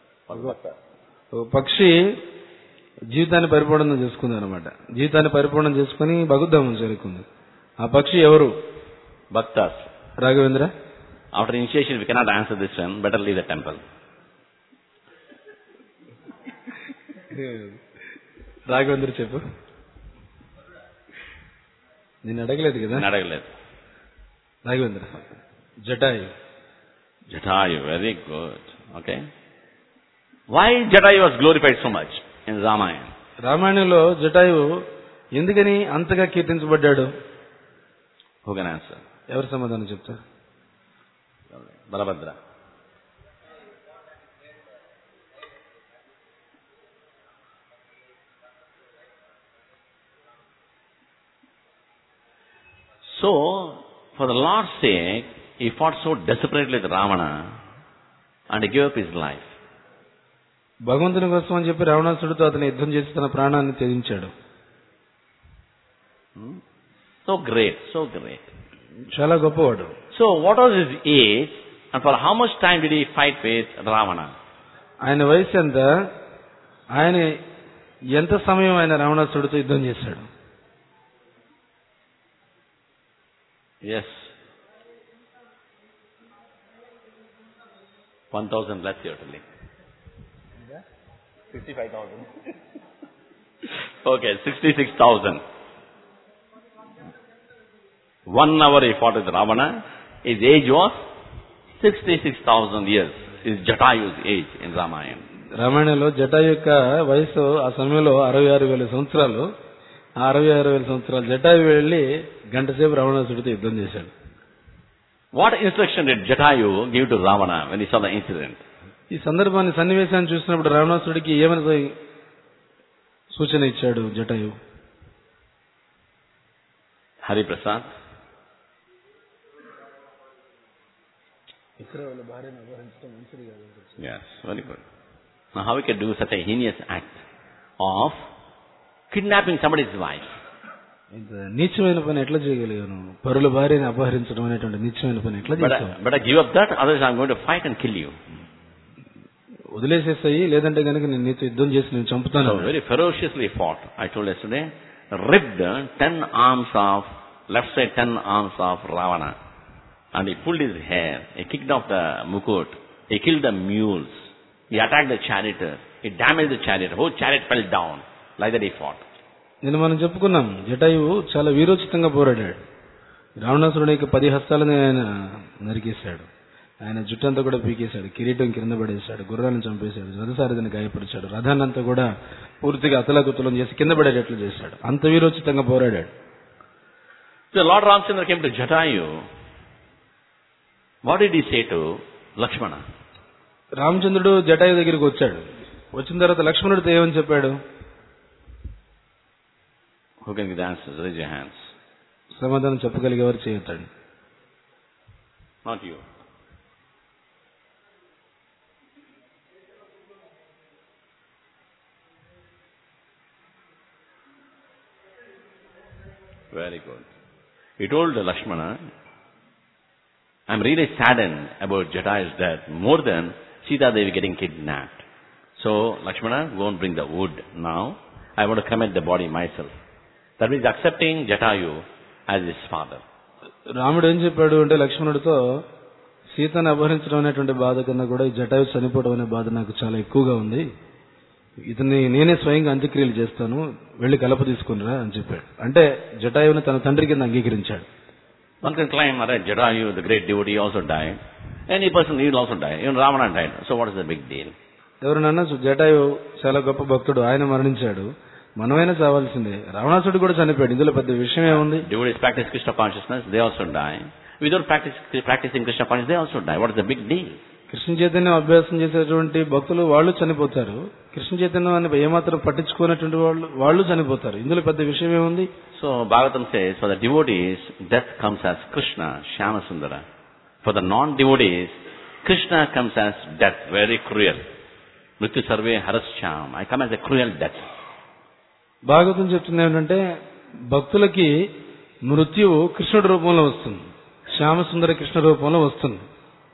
పక్షి జీవితాన్ని పరిపూర్ణం చేసుకుంది అనమాట. జీవితాన్ని పరిపూర్ణం చేసుకుని భగవద్ధామం చేరుకుంది. ఆ పక్షి ఎవరు? Bhaktas. Raghavendra, After initiation we cannot answer this one. Better leave the temple. Raghavendra చెప్పు. నేను అడగలేదు కదా. అడగలేదు. Raghavendra. Jatayu. Jatayu, very good. Okay. Why Jatayu was glorified so much in Ramayana? రామాయణంలో జటాయు ఎందుకని అంతగా కీర్తించబడ్డాడు? Who can answer? ఎవరు సమాధానం చెప్తారు? Balabhadra. So, for the Lord's sake, he fought so desperately with Ravana and he gave up his life. భగవంతుని కోసం అని చెప్పి రావణాసుడితో అతను యుద్ధం చేసి తన ప్రాణాన్ని త్యజించాడు. So great, so great. చాలా గొప్పవాడు. So, what was his age and for how much time did he fight with Ravana? ఆయన వయసు ఎంత? ఆయన ఎంత సమయం ఆయన రావణాసుడితో యుద్ధం చేశాడు? Yes. 1,000 less certainly. 55,000. Okay, 66,000. 1 hour he fought with Ravana. His age was 66,000 years. Is Jatayu's age in Ramayana. రామాయణంలో జటాయు యొక్క వయసు ఆ సమయంలో 66,000 సంవత్సరాలు. ఆ 66,000 సంవత్సరాలు జటాయు వెళ్లి గంట సేపు రావణాసుడితో యుద్ధం చేశాడు. What instruction did Jatayu give to Ravana when he saw the incident? ఈ సందర్భాన్ని సన్నివేశాన్ని చూసినప్పుడు రావణాసుడికి ఏమని సూచన ఇచ్చాడు Jatayu? Hari Prasad. Yes, very good. Now how we can do such a heinous act of kidnapping somebody's wife? ఇంత నీచమైన పని ఎట్లా చేయగలిగాను? పరుల భార్యని అపహరించడం అనేటువంటి నీచమైన పని ఎట్లా చేశావు? But I give up that, otherwise I'm going to fight and kill you. వదిలేసేస్తాయి, లేదంటే కనుక నేను నీతో యుద్ధం చేసి నేను చంపుతాను. So very ferociously fought. I told yesterday, ripped 10 arms of, left side 10 arms of Ravana. And he pulled his hair, he kicked off the mukut, he killed the mules, he attacked the charioteer, he damaged the chariot, whole chariot fell down. Like that he fought. నేను మనం చెప్పుకున్నాం, జటాయువు చాలా వీరోచితంగా పోరాడాడు. రావణాసురుడి యొక్క 10 హస్తాలని ఆయన నరికేశాడు. ఆయన జుట్టంతా కూడా పీకేశాడు, కిరీటం కింద పడేశాడు, గుర్రాలను చంపేశాడు, రథసారథిని గాయపరిచాడు, రథాన్నంతా కూడా పూర్తిగా అతలాకుతలం చేసి కింద పడేటట్లు చేశాడు. అంత వీరోచితంగా పోరాడాడు. So Lord Ramchandra came to Jatayu. What did he say to Lakshmana? రామచంద్రుడు జటాయు దగ్గరికి వచ్చాడు. వచ్చిన తర్వాత లక్ష్మణుడితో ఏమని చెప్పాడు? Who can give the answers? Raise your hands. సమాధానం చెప్పగలిగేవారు చేయొద్దండి. Not you. Very good. He told Lakshmana, I'm really saddened about Jata's death more than Sita Devi getting kidnapped. So, Lakshmana, go and bring the wood now. I want to commit the body myself. That means accepting Jatayu as his father. రాముడు ఏం చెప్పాడు అంటే లక్ష్మణుడితో, సీతను అపహరించడం అనేటువంటి బాధ కన్నా కూడా ఈ జటాయు చనిపోవడం అనే బాధ నాకు చాలా ఎక్కువగా ఉంది. ఇతన్ని నేనే స్వయంగా అంత్యక్రియలు చేస్తాను, వెళ్లి కలప తీసుకునిరా అని చెప్పాడు. అంటే జటాయుని తన తండ్రి కింద అంగీకరించాడు. One can claim that Jatayu, the great devotee, also died. Any person will also die. Even Ravana died. So what is the big deal? ఎవరినన్నా జటాయు చాలా గొప్ప భక్తుడు, ఆయన మరణించాడు, మనమైనా చావాల్సిందే. రావణాసుడు కూడా చనిపోయాడు, ఇందులో పెద్ద విషయం ఏముంది? Devotees practice Krishna consciousness, they also die. Without practicing Krishna consciousness, they also die. What is the big deal? Krishna చైతన్యం అభ్యాసం చేసేటువంటి భక్తులు వాళ్ళు చనిపోతారు. కృష్ణ చైతన్యం ఏమాత్రం పట్టించుకున్నటువంటి వాళ్ళు చనిపోతారు. ఇందులో పెద్ద విషయం ఏముంది? So Bhagavatam says, for the devotees, death comes as Krishna, Shyama Sundara. For the non-devotees, Krishna comes as death, very cruel. Mrityu sarve harascham. I come as a cruel death. Bhagavatam చెప్తుంది ఏంటంటే భక్తులకి మృత్యువు కృష్ణుడి రూపంలో వస్తుంది, శ్యామసుందర కృష్ణ రూపంలో వస్తుంది.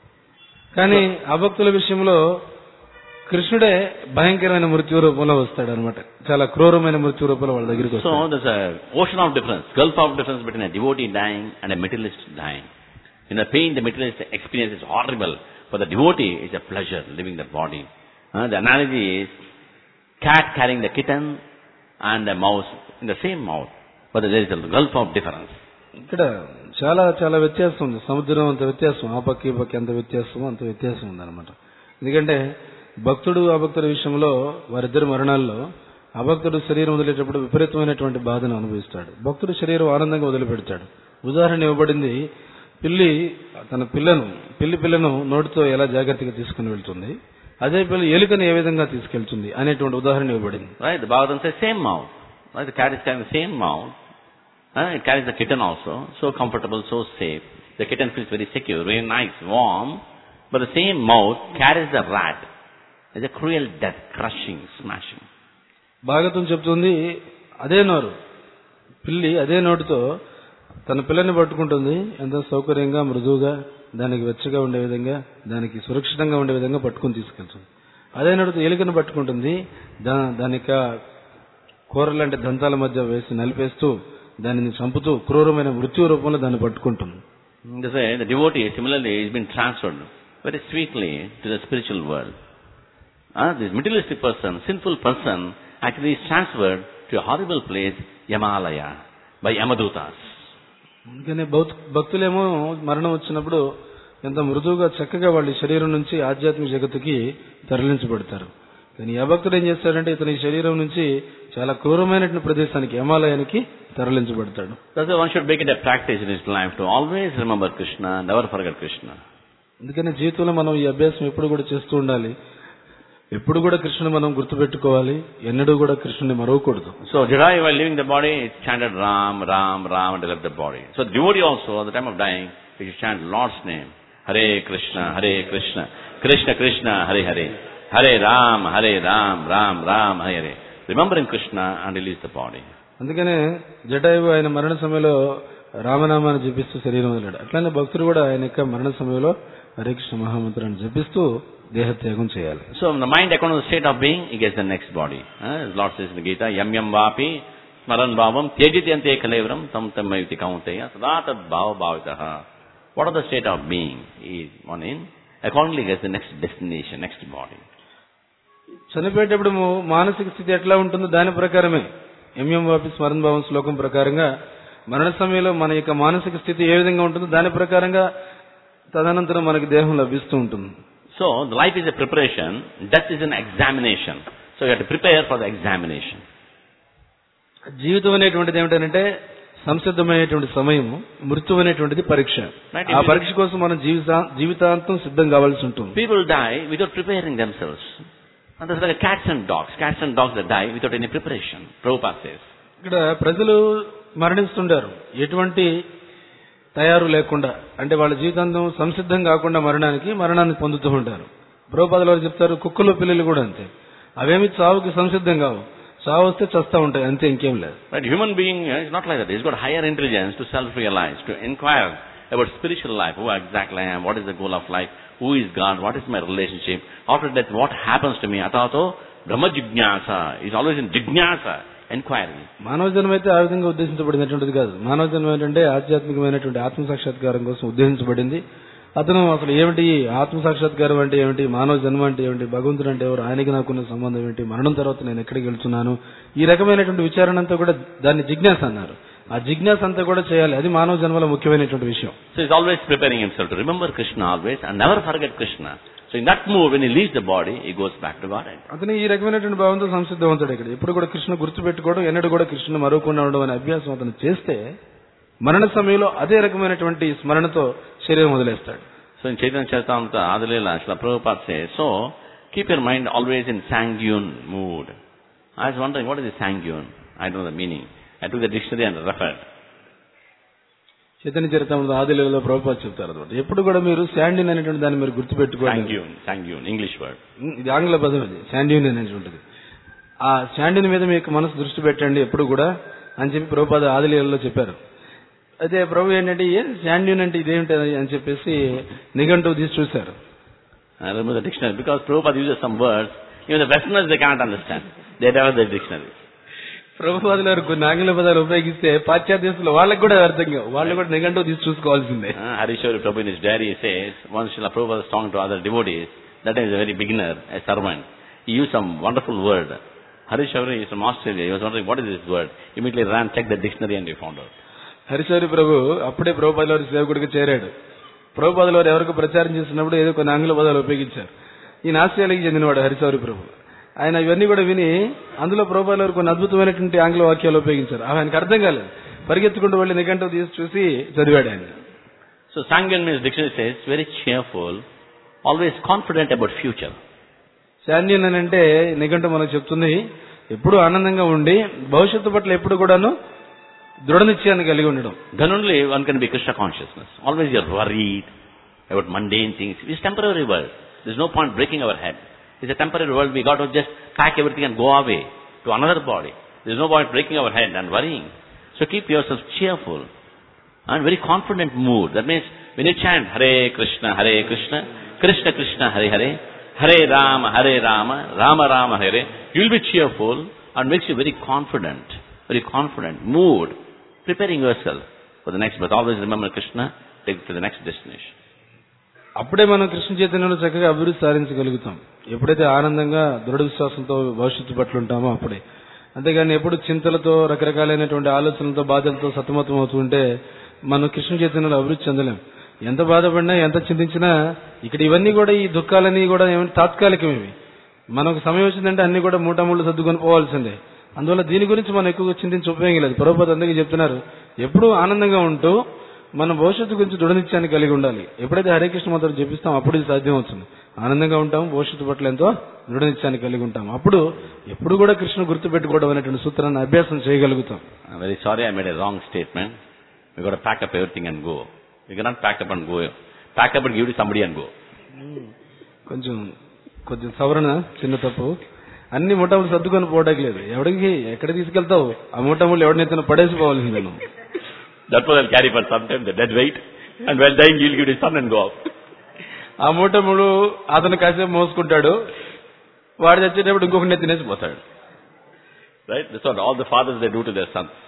కానీ అభక్తుల విషయంలో కృష్ణుడే భయంకరమైన మృత్యు రూపంలో వస్తాడు అనమాట. చాలా క్రూరమైన మృత్యు రూపంలో వాళ్ళ దగ్గరికి వస్తాడు. So there's a ocean of difference, gulf of difference between a devotee dying and a materialist dying. In the pain the materialist experience is horrible. For the devotee it's a pleasure living the body. The analogy is cat carrying the kitten and the mouse in the same mouth. But there is a gulf of difference. ఇక్కడ చాలా చాలా వ్యత్యాసం ఉంది. సముద్రం అంత వ్యత్యాసం, ఆ పక్క ఈ పక్క ఎంత వ్యత్యాసమో అంత వ్యత్యాసం ఉందన్నమాట. ఎందుకంటే భక్తుడు అభక్తుడి విషయంలో వారిద్దరి మరణాల్లో అభక్తుడు శరీరం వదిలేటప్పుడు విపరీతమైనటువంటి బాధను అనుభవిస్తాడు, భక్తుడు శరీరం ఆనందంగా వదిలిపెడతాడు. ఉదాహరణ ఇవ్వబడింది, పిల్లి తన పిల్లను నోటితో ఎలా జాగ్రత్తగా తీసుకుని వెళ్తుంది, అదే పిల్లి ఎలుకను ఏ విధంగా తీసుకెళ్తుంది అనేటువంటి ఉదాహరణ ఇవ్వబడింది. Right, the Bhagavatam says same mouth. Right, the cat is carrying the same mouth. It carries the kitten also, so comfortable, so safe. The kitten feels very secure, very nice, warm. But the same mouth carries the rat. It's a cruel death, crushing, smashing. Bhagavatam చెప్తుంది, అదే నోరు పిల్లి అదే నోటితో తన పిల్లని పట్టుకుంటుంది, ఎంతో సౌకర్యంగా మృదువుగా దానికి వెచ్చగా ఉండే విధంగా దానికి సురక్షితంగా ఉండే విధంగా పట్టుకుని తీసుకెళ్తుంది. అదే నోటితో ఎలుకను పట్టుకుంటుంది, దానికి కూరలాంటి దంతాల మధ్య వేసి నలిపేస్తూ దానిని చంపుతూ క్రూరమైన మృత్యు రూపంలో దాన్ని పట్టుకుంటుంది. The devotee similarly has been transferred very sweetly to the spiritual world. This materialistic person, sinful person, actually is transferred to a horrible place, Yamalaya, by Yamadutas. అందుకనే భక్తులేమో మరణం వచ్చినప్పుడు ఎంత మృదువుగా చక్కగా వాళ్ళ శరీరం నుంచి ఆధ్యాత్మిక జగత్తుకి తరలించబడతారు. కానీ ఈ అభక్తుడు ఏం చేస్తాడంటే ఇతని శరీరం నుంచి చాలా క్రూరమైనటువంటి ప్రదేశానికి యమాలయానికి తరలించబడతాడు. That's why one should make it a practice in his life to always remember Krishna, never forget Krishna. అందుకని జీవితంలో మనం ఈ అభ్యాసం ఎప్పుడు కూడా చేస్తూ ఉండాలి. ఎప్పుడు కూడా కృష్ణుని మనం గుర్తుపెట్టుకోవాలి, ఎన్నడూ కూడా కృష్ణుని మరవకూడదు. So Jadayu, while leaving the body, chanted Ram, Ram, Ram until left the body. So the devotee also, at the time of dying, he should chant Lord's name. Hare Krishna, Hare Krishna, Krishna Krishna, Hare Hare, Hare Ram, Ram Ram, Hare Hare. Remembering Krishna and release the body. అందుకనే జటాయువు ఆయన మరణ సమయంలో రామనామాన్ని జపిస్తూ శరీరం వదిలాడు. అట్లానే భక్తుడు కూడా ఆయన యొక్క మరణ సమయంలో హరే కృష్ణ మహామంత్రాన్ని జపిస్తూ దేహత్యాగం చేయాలి. So when the mind accounts the state of being, he gets the next body. As Lord says in the Gita, yam yam vapi smaran bhavam tyajiti ante kalevram tam tam mayuti kaunteya sada tad bhava bhavitaha. What are the state of being? He is one in accordingly gets the next destination, next body. చనిపోయేటప్పుడు మానసిక స్థితి ఎట్లా ఉంటుందో దాని ప్రకారమే MM వాపి స్మరణ భావం శ్లోకం ప్రకారంగా మరణ సమయంలో మన యొక్క మానసిక స్థితి ఏ విధంగా ఉంటుందో దాని ప్రకారంగా తదనంతరం మనకి దేహం లభిస్తూ ఉంటుంది. So the life is a preparation, death is an examination. So you have to prepare for the examination. జీవితం అనేటువంటిది ఏమిటంటే సంసిద్ధమైనటువంటి సమయం, మృత్యు అనేటువంటిది పరీక్ష. ఆ పరీక్ష కోసం మనం జీవితాంతం సిద్ధం కావాల్సి ఉంటుంది. People die without preparing themselves. And there's like cats and dogs that die without any preparation. Prabhupada says. ఇక్కడ ప్రజలు మరణిస్తుంటారు ఎటువంటి తయారు లేకుండా, అంటే వాళ్ళ జీవితాంతం సంసిద్ధం కాకుండా మరణాన్ని పొందుతూ ఉంటారు. ప్రభుపాదుల వారు చెప్తారు, కుక్కలు పిల్లలు కూడా అంతే, అవేమి చావుకి సంసిద్ధం కావు, చావు వస్తే చస్తా ఉంటాయి, అంతే, ఇంకేం లేదు. But human being is not like that. He's got higher intelligence to self-realize, to inquire about spiritual life, who exactly I am, what is the goal of life, who is God, what is my relationship, after death what happens to me. Atato Brahma Jignasa is always in Jignasa, enquiry. మానవ జన్మ అయితే ఆ విధంగా ఉద్దేశించబడినటువంటిది కాదు. మానవ జన్మ ఏంటంటే ఆధ్యాత్మికమైనటువంటి ఆత్మ సాక్షాత్కారం కోసం ఉద్దేశించబడింది. అతను అసలు ఏమిటి ఆత్మ సాక్షాత్కారం అంటే ఏమిటి, మానవ జన్మ అంటే ఏమిటి, భగవంతుడు అంటే ఎవరు, ఆయనకి నాకున్న సంబంధం ఏంటి, మరణం తర్వాత నేను ఎక్కడికి వెళ్తున్నాను, ఈ రకమైనటువంటి విచారణ అంతా కూడా దాన్ని జిజ్ఞాస అన్నారు. ఆ జిజ్ఞాస అంతా కూడా చేయాలి, అది మానవ జన్మలో ముఖ్యమైనటువంటి విషయం. So he's always preparing himself to remember Krishna always and never forget Krishna. So in that mood, when he leaves the body, he goes back to Godhead. అతను ఈ రకమైనటువంటి భావంతో సంసిద్ధవంతుడు. ఇక్కడ ఎప్పుడు కూడా కృష్ణ గుర్తుపెట్టుకోవడం, ఎన్నడూ కూడా కృష్ణ మరవకుండా ఉండడం అనే అభ్యాసం అతను చేస్తే మరణ సమయంలో అదే రకమైనటువంటి స్మరణతో శరీరం వదిలేస్తాడు. So in Chaitanya Charitamrita, Adilila, Srila Prabhupada says, so keep your mind always in sanguine mood. I was wondering, what is the sanguine? I don't know the meaning. I took the dictionary and referred. Chaitanya చరిత్రలో ఆదిలో ప్రభుపాద చెప్తారు అన్నమాట. ఎప్పుడు కూడా మీరు శాండ్యూన్ అనేటువంటి దాన్ని మీరు గుర్తుపెట్టుకోండి. Sanguine, English word. ఇది ఆంగ్ల పదం అది, శాండ్యూన్ అనేటువంటిది. ఆ శాండ్యూన్ మీద మీకు మనసు దృష్టి పెట్టండి ఎప్పుడు కూడా అని చెప్పి ప్రభుపాద ఆదిలో చెప్పారు. అయితే ప్రభు ఏంటంటే శాండ్యూన్ అంటే ఇదేమిటి అని చెప్పేసి నిఘంటువు తీసి చూశారు. I remember the dictionary because Prabhupada uses some words, even the Westerners they can't understand. They don't have the dictionary. ప్రభుపాదులు వారు కొన్ని ఆంగ్ల పదాలు ఉపయోగిస్తే పాశ్చాత్య దేశంలో వాళ్ళకి కూడా అర్థం కావు. వాళ్ళు కూడా నిఘంటువు తీసి చూసుకోవాల్సిందే. Harishwari Prabhu in his diary says, once Srila Prabhupada was talking to other devotees, that time he was a very beginner, a servant. He used some wonderful word. Harishwari is from Australia. He was wondering, what is this word? Immediately ran, checked the dictionary and he found out. హరిశౌరి ప్రభు అప్పుడే ప్రభుపాదుల వారి సేవకుడిగా చేరాడు. ప్రభుపాదుల వారు ఎవరికి ప్రచారం చేస్తున్నప్పుడు ఏదో కొన్ని ఆంగ్ల పదాలు ఉపయోగించారు. ఈయన ఆస్ట్రేలియాకి చెందినవాడు హరిశౌరి ప్రభు. ఆయన ఇవన్నీ కూడా విని అందులో ప్రభుపాదుల వారు కొన్ని అద్భుతమైనటువంటి ఆంగ్ల వాక్యాలు ఉపయోగించారు. ఆయనకు అర్థం కాలేదు. పరిగెత్తుకుంటూ వెళ్ళి నిఘంటువు తీసి చూసి చదివాడు ఆయన. So sanguine means dictionary says very cheerful, always confident about future. శాండ్యూన్ అని అంటే నిఘంటువు మనకు చెప్తుంది ఎప్పుడు ఆనందంగా ఉండి భవిష్యత్తు పట్ల ఎప్పుడు కూడాను దృఢ నిశ్చయాన్ని కలిగి ఉండడం. Then only one can be Krishna consciousness. Always you're worried about mundane things. It's temporary world. There's no point breaking our head. It's a temporary world. We got to just pack everything and go away to another body. There's no point breaking our head and worrying. So keep yourself cheerful and very confident mood. That means when you chant Hare Krishna, Krishna Krishna, Hare Hare, Hare Rama, Rama Rama, Hare, you'll be cheerful and makes you very confident mood, preparing yourself for the next breath. Always remember Krishna, take it to the next destination. అప్పుడే మనం కృష్ణ చైతన్యంలో చక్కగా అభివృద్ధి సాధించగలుగుతాం. ఎప్పుడైతే ఆనందంగా దృఢ విశ్వాసంతో భవిష్యత్తు పట్ల ఉంటామో అప్పుడే. అంతేగాని ఎప్పుడు చింతలతో రకరకాలైనటువంటి ఆలోచనలతో బాధలతో సతమతం అవుతుంటే మనం కృష్ణ చైతన్యంలో అభివృద్ధి చెందలేం. ఎంత బాధపడినా ఎంత చింతించినా ఇక్కడ ఇవన్నీ కూడా ఈ దుఃఖాలన్నీ కూడా ఏమైనా తాత్కాలికమేవి. మనకు సమయం వచ్చిందంటే అన్ని కూడా మూటముళ్ళు సర్దుకొని పోవాల్సిందే. అందువల్ల దీని గురించి మనం ఎక్కువగా చింతించి ఉపయోగం లేదు. ప్రభుపాద అందుకే చెప్తున్నారు ఎప్పుడూ ఆనందంగా ఉంటూ మనం భవిష్యత్తు గురించి దృఢనిశ్చయాన్ని కలిగి ఉండాలి. ఎప్పుడైతే హరే కృష్ణ మంత్రం జపిస్తాం అప్పుడు ఇది సాధ్యం అవుతుంది. ఆనందంగా ఉంటాం, భవిష్యత్తు పట్ల ఎంతో దృఢనిశ్చయాన్ని కలిగి ఉంటాం. అప్పుడు ఎప్పుడు కూడా కృష్ణ గుర్తు పెట్టుకోవడం అనేటువంటి సూత్రాన్ని అభ్యాసం చేయగలుగుతాం. Very sorry, I made a wrong statement. We got to pack up everything and go. We cannot pack up and go. Pack up and give to somebody and go. కొంచెం సవరణ చిన్న తప్పు. అన్ని మూటములు సర్దుకొని పోవడానికి లేదు. ఎక్కడ తీసుకెళ్తావు ఆ మూటములు ఎవరినైతే పడేసిపోవాల్సిందే నువ్వు. That was I'll carry for some time, the dead weight, and while dying you'll give it to son and go off. ఆ మూటములు అతను కాసేపు మోసుకుంటాడు, వాడు చచ్చేటప్పుడు ఇంకొకరిని తినేసిపోతాడు. Right? That's what all the fathers they do to their sons.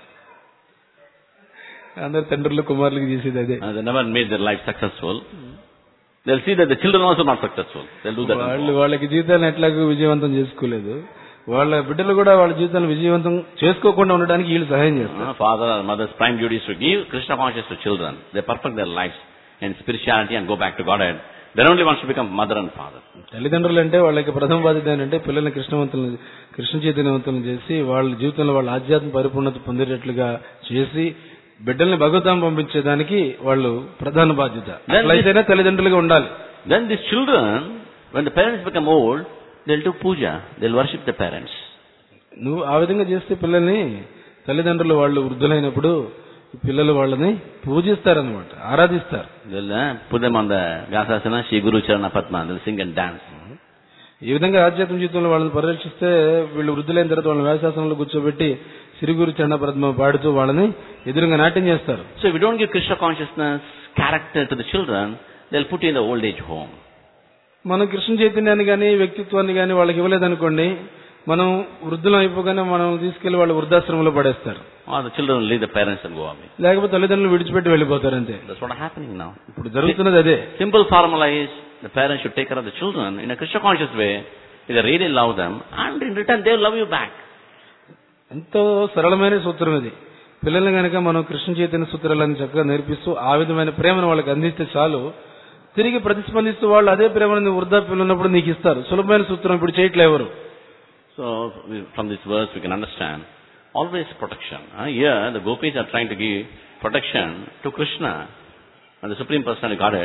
అందరు తండ్రులు కుమారులకు చేసేది అదే. They never made their life successful. They'll see that the children also not successful. They'll do that. వాళ్ళకి జీవితాలను ఎట్లాగో విజయవంతం చేసుకోలేదు. వాళ్ళ బిడ్డలు కూడా వాళ్ళ జీవితాలను విజయవంతం చేసుకోకుండా ఉండడానికి వీళ్ళు సహాయం చేస్తారు. Father or mother's prime duty is to give Krishna consciousness to children. They perfect their lives in spirituality and go back to Godhead. Then only one should become mother and father. తల్లిదండ్రులు అంటే వాళ్ళకి ప్రథమ బాధ్యత ఏంటంటే పిల్లల్ని కృష్ణ చైతన్యవంతులను చేసి వాళ్ళ జీవితంలో వాళ్ళ ఆధ్యాత్మిక పరిపూర్ణత పొందేటట్లుగా చేసి బిడ్డల్ని భగవతాం పంపించేదానికి వాళ్ళు ప్రధాన బాధ్యత. అట్లయితేనే తల్లిదండ్రులుగా ఉండాలి. Then these children, when the parents become old, they'll do puja. They'll worship the parents. నువ్వు ఆ విధంగా చేస్తే పిల్లల్ని తల్లిదండ్రులు వాళ్ళు వృద్ధులైనప్పుడు పిల్లలు వాళ్ళని పూజిస్తారన్నమాట, ఆరాధిస్తారు. They'll put them on the Vyasasana, Shri Guru Charana Padma. They'll sing and dance. ఈ విధంగా ఆధ్యాత్మిక జీవితంలో వాళ్ళని పరిరక్షిస్తే వీళ్ళు వృద్ధులైన తర్వాత వాళ్ళని వ్యాసాసనంలో కూర్చోబెట్టి శ్రీ గురు చరణ పద్మ పాడుతూ వాళ్ళని ఎదురుగా నాట్యం చేస్తారు. So if we don't give Krishna consciousness character to the children, they'll put you in the old age home. మనం కృష్ణ చైతన్యాన్ని కానీ వ్యక్తిత్వాన్ని కానీ వాళ్ళకి ఇవ్వలేదనుకోండి, మనం వృద్ధులం అయిపోగానే మనం తీసుకెళ్లి వాళ్ళ వృద్ధాశ్రమంలో పడేస్తారు. Or the children will leave the parents and go away. లేకపోతే తల్లిదండ్రులు విడిచిపెట్టి వెళ్ళిపోతారు అంతే. That's what is happening now. ఇప్పుడు జరుగుతున్నది అదే. Simple formula is the parents should take care of the children in a Krishna conscious way. If they really love them, and in return they will love you back. ఎంతో సరళమైన సూత్రం ఇది. పిల్లల్ని కనుక మనం కృష్ణ చైతన్య సూత్రాలను చక్కగా నేర్పిస్తూ ఆ విధమైన ప్రేమను వాళ్ళకి అందిస్తే చాలు, తిరిగి ప్రతిస్పందిస్తూ వాళ్ళు అదే ప్రేమను వృద్ధాప్యంలో ఉన్నప్పుడు నీకు ఇస్తారు. సులభమైన సూత్రం ఇప్పుడు చేయట్లేవరు. So from this verse we can understand always protection. Here the gopis are trying to give protection to Krishna and the Supreme Personality Godhead,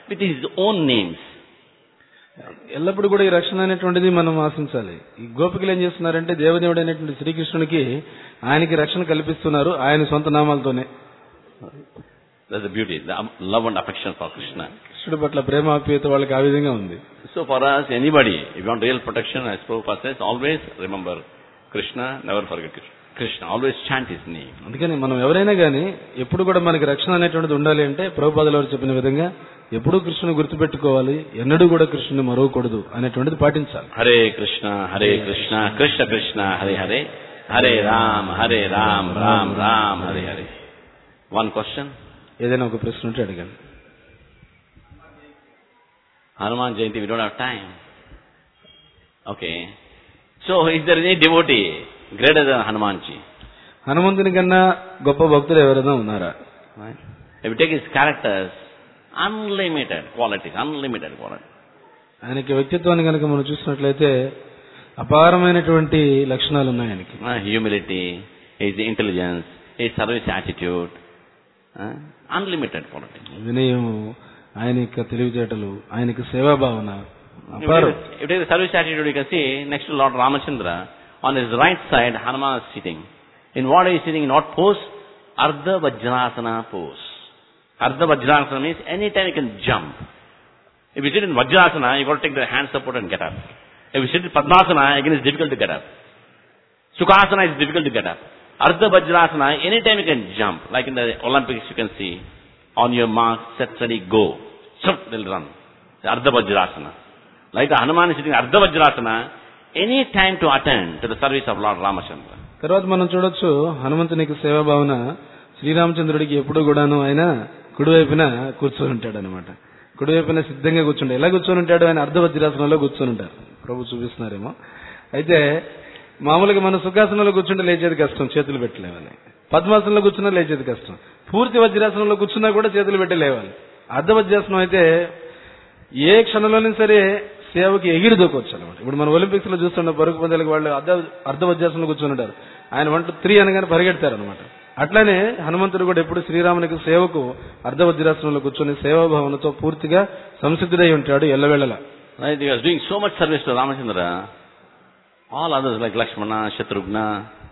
with his own names. ఎల్లప్పుడు కూడా ఈ రక్షణ అనేటువంటిది మనం ఆశించాలి. ఈ గోపికలు ఏం చేస్తున్నారంటే దేవదేవుడు అనేటువంటి శ్రీకృష్ణునికి ఆయనకి రక్షణ కల్పిస్తున్నారు ఆయన సొంత నామాలతోనే. That's the beauty, the love and affection for Krishna. కృష్ణుడి పట్ల ప్రేమ ఆప్యాయత వాళ్ళకి ఆ విధంగా ఉంది. So for us, anybody, if you want real protection, as Prabhupada says, always remember Krishna, never forget Krishna. Always chant his name. అందుకని మనం ఎవరైనా గానీ ఎప్పుడు కూడా మనకి రక్షణ అనేటువంటిది ఉండాలి అంటే ప్రభుపాదుల వారు చెప్పిన విధంగా ఎప్పుడూ కృష్ణుని గుర్తుపెట్టుకోవాలి, ఎన్నడూ కూడా కృష్ణుని మరవకూడదు అనేటువంటిది పాటించాలి. హరే కృష్ణ కృష్ణ కృష్ణ హరే హరే, హరే రామ్ రామ్ రామ్ హరే హరే. వన్ క్వశ్చన్, ఏదైనా ఒక ప్రశ్న ఉంటే అడగండి. Hanuman Jayanti, we don't have time. Okay. So, is there any devotee greater than Hanumanji? హనుమంతుని కన్నా గొప్ప భక్తులు ఎవరైనా ఉన్నారా? If you take his characters, unlimited qualities. ఆయనకి వ్యక్తిత్వాన్ని కనుక మనం చూసినట్లయితే అపారమైనటువంటి లక్షణాలు ఉన్నాయి ఆయనకి. Humility, his intelligence, his service attitude, unlimited qualities. వినయము, ఆయన యొక్క తెలివితేటలు, ఆయనకి సేవా భావన. If you take the service attitude, you can see next to Lord Ramachandra, on his right side, Hanuman is sitting. In what he is sitting, in what pose? Ardha Vajrasana pose. Ardha Vajrasana means anytime you can jump. If you sit in Vajrasana, you got to take the hand support and get up. If you sit in Padmasana, again it's difficult to get up. Sukhasana is difficult to get up. Ardha Vajrasana, anytime you can jump. Like in the Olympics, you can see, on your mark, set, ready, go. So they'll run. Ardha Vajrasana. Like the Hanuman is sitting Ardha Vajrasana, any time to attend to the service of Lord Ramachandra. తర్వాత మనం చూడొచ్చు హనుమంతునికి సేవా భావన. శ్రీరామచంద్రుడికి ఎప్పుడు కూడాను ఆయన కుడివైపున కూర్చొని ఉంటాడు అనమాట. కుడివైపున సిద్ధంగా కూర్చుంటాడు. ఎలా కూర్చొని ఉంటాడు? ఆయన అర్ధ వజ్రాసనంలో కూర్చొని ఉంటారు. ప్రభు చూపిస్తున్నారేమో. అయితే మామూలుగా మన సుఖాసనంలో కూర్చుంటే లేచేది కష్టం, చేతులు పెట్టలేవాలి. పద్మాసనంలో కూర్చున్నా లేచేది కష్టం. పూర్తి వజ్రాసనంలో కూర్చున్నా కూడా చేతులు పెట్టలేవాలి. అర్ధ వజ్రాసనం అయితే ఏ క్షణంలోనే సరే సేవకి ఎగిరి దూకొచ్చు అనమాట. ఇప్పుడు మన ఒలింపిక్స్ లో చూస్తున్న పరుగు పందాలకు వాళ్ళు అర్ధ వజ్రాసనంలో కూర్చొని ఉంటారు. ఆయన 1 2 3 అనగానే పరిగెడతారు అనమాట. అట్లానే హనుమంతుడు కూడా ఎప్పుడు శ్రీరామునికి సేవకు అర్ధ వజ్రాసనంలో కూర్చొని సేవాభావనతో పూర్తిగా సంసిద్ధుడై ఉంటాడు ఎల్లవేళలా. Right, he was doing so much service to Ramachandra. All others like Lakshmana, Shatrughna,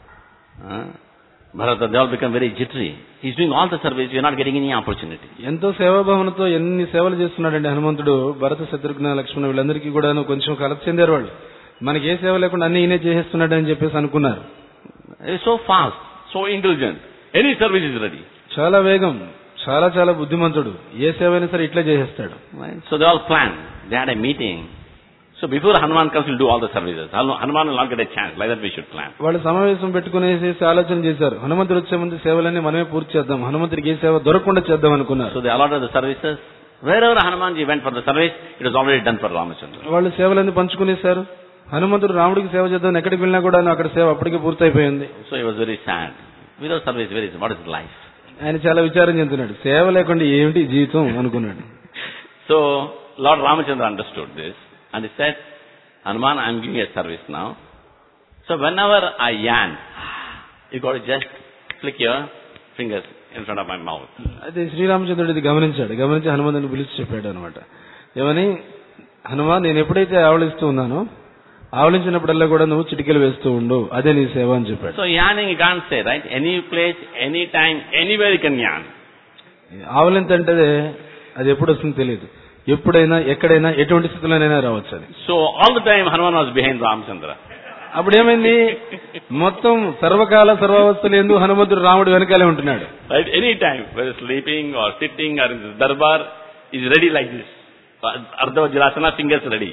Bharata, they all become very jittery. He's doing all the service, you're not getting any opportunity. ఎంతో సేవాభావనతో ఎన్ని సేవలు చేస్తున్నాడండి హనుమంతుడు. భరత, శత్రుఘ్న, లక్ష్మణ వీళ్ళందరికీ కూడా కొంచెం కలత చెందారు వాళ్ళు. మనకి ఏ సేవ లేకుండా అన్ని ఈయనే చేసేస్తున్నాడు అని చెప్పేసి అనుకున్నారు. So fast, so intelligent, any service is ready. చాలా వేగం, చాలా చాలా బుద్ధిమంతుడు. ఏ సేవ అయినా సరే ఇట్లా చేసేస్తాడు. So they all plan, they had a meeting. So before Hanuman comes, we'll do all the services. Hanuman will not get a chance. Like that we should plan. వాళ్ళు సమావేశం పెట్టుకునేసి ఆలోచన చేశారు. హనుమంతుడు వచ్చే ముందు సేవలన్నీ మనమే పూర్తి చేద్దాం, హనుమంతుడికి ఏ సేవ దొరకకుండా చేద్దాం అనుకున్నారు. So they allotted the services. Wherever Hanumanji went for the service, it was already done for Ramachandra. వాళ్ళు సేవలన్నీ పంచుకునేశారు. హనుమంతుడు రాముడికి సేవ చేద్దాం ఎక్కడికి వెళ్ళినా కూడా అక్కడ సేవ అప్పటికే పూర్తయిపోయింది. So he was very sad. Without service, what is life? ఆయన చాలా విచారం చెందుతున్నాడు. సేవ లేకుండా ఏమిటి జీవితం అనుకున్నాడు. So Lord Ramachandra understood this. And he said, Hanuman, I am giving you a service now. So whenever I yawn, you got to just flick your fingers in front of my mouth. అయితే శ్రీరామచంద్రుడు ఇది గమనించి హనుమంతుని పిలిచి చెప్పాడు అనమాట. ఏమని? హనుమాన్, నేను ఎప్పుడైతే ఆవలిస్తూ ఉన్నానో ఆవలించినప్పుడల్లా కూడా నువ్వు చిటికెలు వేస్తూ ఉండు, అదే నీ సేవ అని చెప్పాడు. So yawning you can't say, right? Any place, any time, anywhere you can yawn. ఆవలింత అంటే అది ఎప్పుడు వస్తుందో తెలియదు. ఎప్పుడైనా ఎక్కడైనా ఎటువంటి స్థితిలోనైనా రావచ్చు అని. So all the time Hanuman was behind Ramachandra. అప్పుడు ఏమైంది? మొత్తం సర్వకాల సర్వావస్థలు ఎందు హనుమంతుడు రాముడు వెనకాలే ఉంటున్నాడు. Right, any time whether sleeping or sitting or in this darbar is ready like this. Ardha Vajrasana, fingers ready.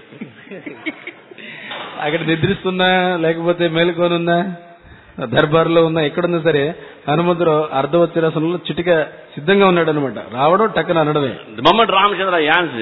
అక్కడ నిద్రిస్తున్నా లేకపోతే మేలుకోనున్నా దర్బార్లో ఉన్నా ఎక్కడున్నా సరే హనుమంతుడు అర్ధ వజ్రాసనంలో చిటిక సిద్ధంగా ఉన్నాడు అనమాట. రావడం టక్కన అనడమే. Moment Ramachandra yawns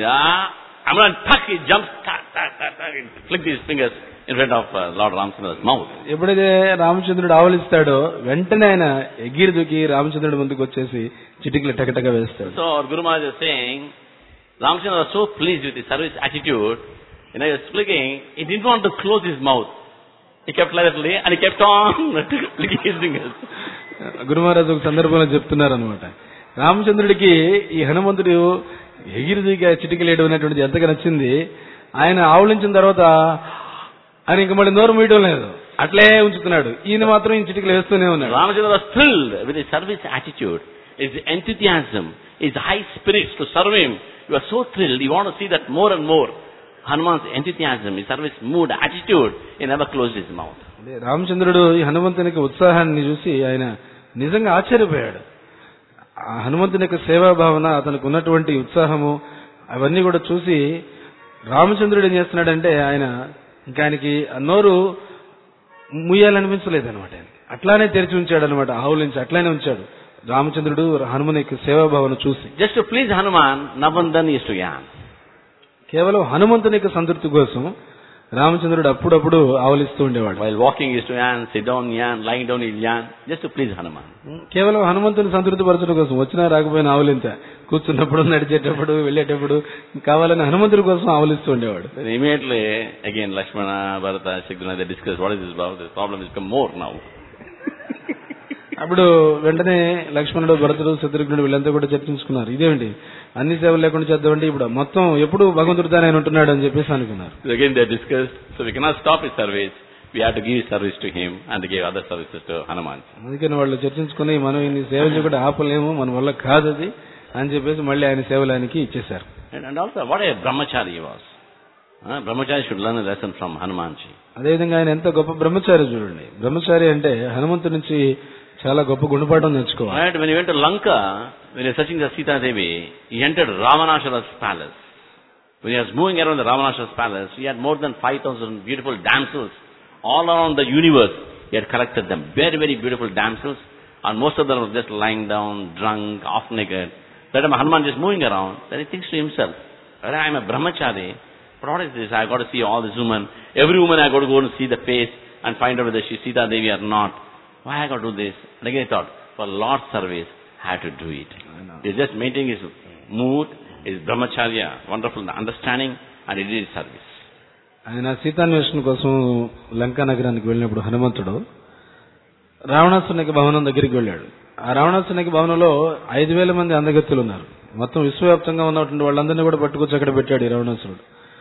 flick this fingers in front of lord Ramachandra's mouth. ఎప్పుడైతే రామచంద్రుడు ఆవలిస్తాడో వెంటనే ఆయన ఎగిరి దూకి రామచంద్రుడి ముందుకు వచ్చేసి చిటికలు టకటక వేస్తాడు. So guru Maharaj is saying, Ramachandra was so pleased with his service attitude, he was flicking, he didn't want to close his mouth. He kept lightly and he kept on flicking his fingers. Guru Maharaj ఒక సందర్భంలో చెప్తున్నారు అనమాట, రామచంద్రుడికి ఈ హనుమంతుడు ఎగిరిదిగా చిటికలేయడం అనేటువంటిది ఎంతగా నచ్చింది. ఆయన ఆవులించిన తర్వాత ఆయన ఇంక మళ్ళీ నోరు మూయడం లేదు, అట్లే ఉంచుతున్నాడు. ఈయన మాత్రం ఈ చిటికలు వేస్తూనే ఉన్నాడు. Ramachandra was thrilled with his service attitude, his enthusiasm, his high spirits to serve him. You are so thrilled, you want to see that more and more. Hanuman's enthusiasm, his service mood, attitude, he never closed his mouth. రామచంద్రుడు ఈ హనుమంతునికి ఉత్సాహాన్ని చూసి ఆయన నిజంగా ఆశ్చర్యపోయాడు. ఆ హనుమంతుని యొక్క సేవా భావన, అతనికి ఉన్నటువంటి ఉత్సాహము అవన్నీ కూడా చూసి రామచంద్రుడు ఏం చేస్తున్నాడంటే ఆయన ఇంకా ఆయనకి నోరు ముయ్యాలనిపించలేదు అనమాట. అట్లానే తెరిచి ఉంచాడు అనమాట, ఆవులించి అట్లానే ఉంచాడు రామచంద్రుడు హనుమని యొక్క సేవా భావన చూసి. Just to please Hanuman, Navandan used to yawn. కేవలం హనుమంతుని యొక్క సంతృప్తి కోసం రామచంద్రుడు అప్పుడప్పుడు ఆవలిస్తూ ఉండేవాడు. While walking he used to yawn, sit down yawn, lying down he'll yawn, just to please Hanuman. కేవలం హనుమంతుని సంతృప్తి పరచడం కోసం, వచ్చినా రాకపోయినా ఆవలింత, కూర్చున్నప్పుడు నడిచేటప్పుడు వెళ్ళేటప్పుడు కావాలని హనుమంతుడి కోసం ఆవలిస్తూ ఉండేవాడు. Immediately again Lakshmana, Bharata, Shatrugna they discussed what is this about. This problem has become more now. అప్పుడు వెంటనే లక్ష్మణుడు, భరతుడు, శత్రుఘ్నుడు వీళ్ళంతా కూడా చర్చించుకున్నారు. ఇదేంటి అన్ని సేవలు లేకుండా చేద్దామంటే ఇప్పుడు మొత్తం ఎప్పుడు భగవంతుడితో ఆయన ఉంటున్నాడు అని చెప్పేసి అనుకున్నారు. Again they discussed, so we cannot stop his service, we have to give service to him and they gave other services to Hanuman. అందుకని వాళ్ళు చర్చించుకుని మనం ఇన్ని సేవలు చేయకుండా ఆపలేము, మన వల్ల కాదు అది అని చెప్పేసి మళ్ళీ ఆయన సేవలు ఆయనకి ఇచ్చేశారు. And also what a brahmachari he was. Brahmachari should learn a lesson from Hanumanji. అదేవిధంగా ఆయన ఎంత గొప్ప బ్రహ్మచారి చూడండి. బ్రహ్మచారి అంటే హనుమంతుడి నుంచి చాలా గొప్ప గుణపాఠం నేర్చుకోవాలి. Right, when he went to Lanka, when he was searching for Sita Devi, he entered Ravanashara's palace. When he was moving around the Ravanashara's palace, he had more than 5,000 beautiful damsels all around the universe. He had collected them, very, very beautiful damsels, and most of them were just lying down, drunk, half naked. That time Hanuman is moving around, then he thinks to himself, I am a brahmachari, but what is this? I got to see all these women. Every woman I got to go and see the face and find out whether she is Sita Devi or not. Why I got to do this? And again I thought, for Lord's service, I have to do it. He's just maintaining his mood, his brahmacharya, wonderful understanding, and he did his service. ఆయన సీతాన్వేషణ కోసం లంకా నగరానికి వెళ్ళినప్పుడు హనుమంతుడు రావణాసురునికి భవనం దగ్గరికి వెళ్ళాడు. ఆ రావణాసురునికి భవనంలో 5,000 మంది అందగత్తులు ఉన్నారు. మొత్తం విశ్వవ్యాప్తంగా ఉన్నటువంటి వాళ్ళందరినీ కూడా పట్టుకొచ్చి అక్కడ పెట్టాడు ఈ రావణాసురుడు.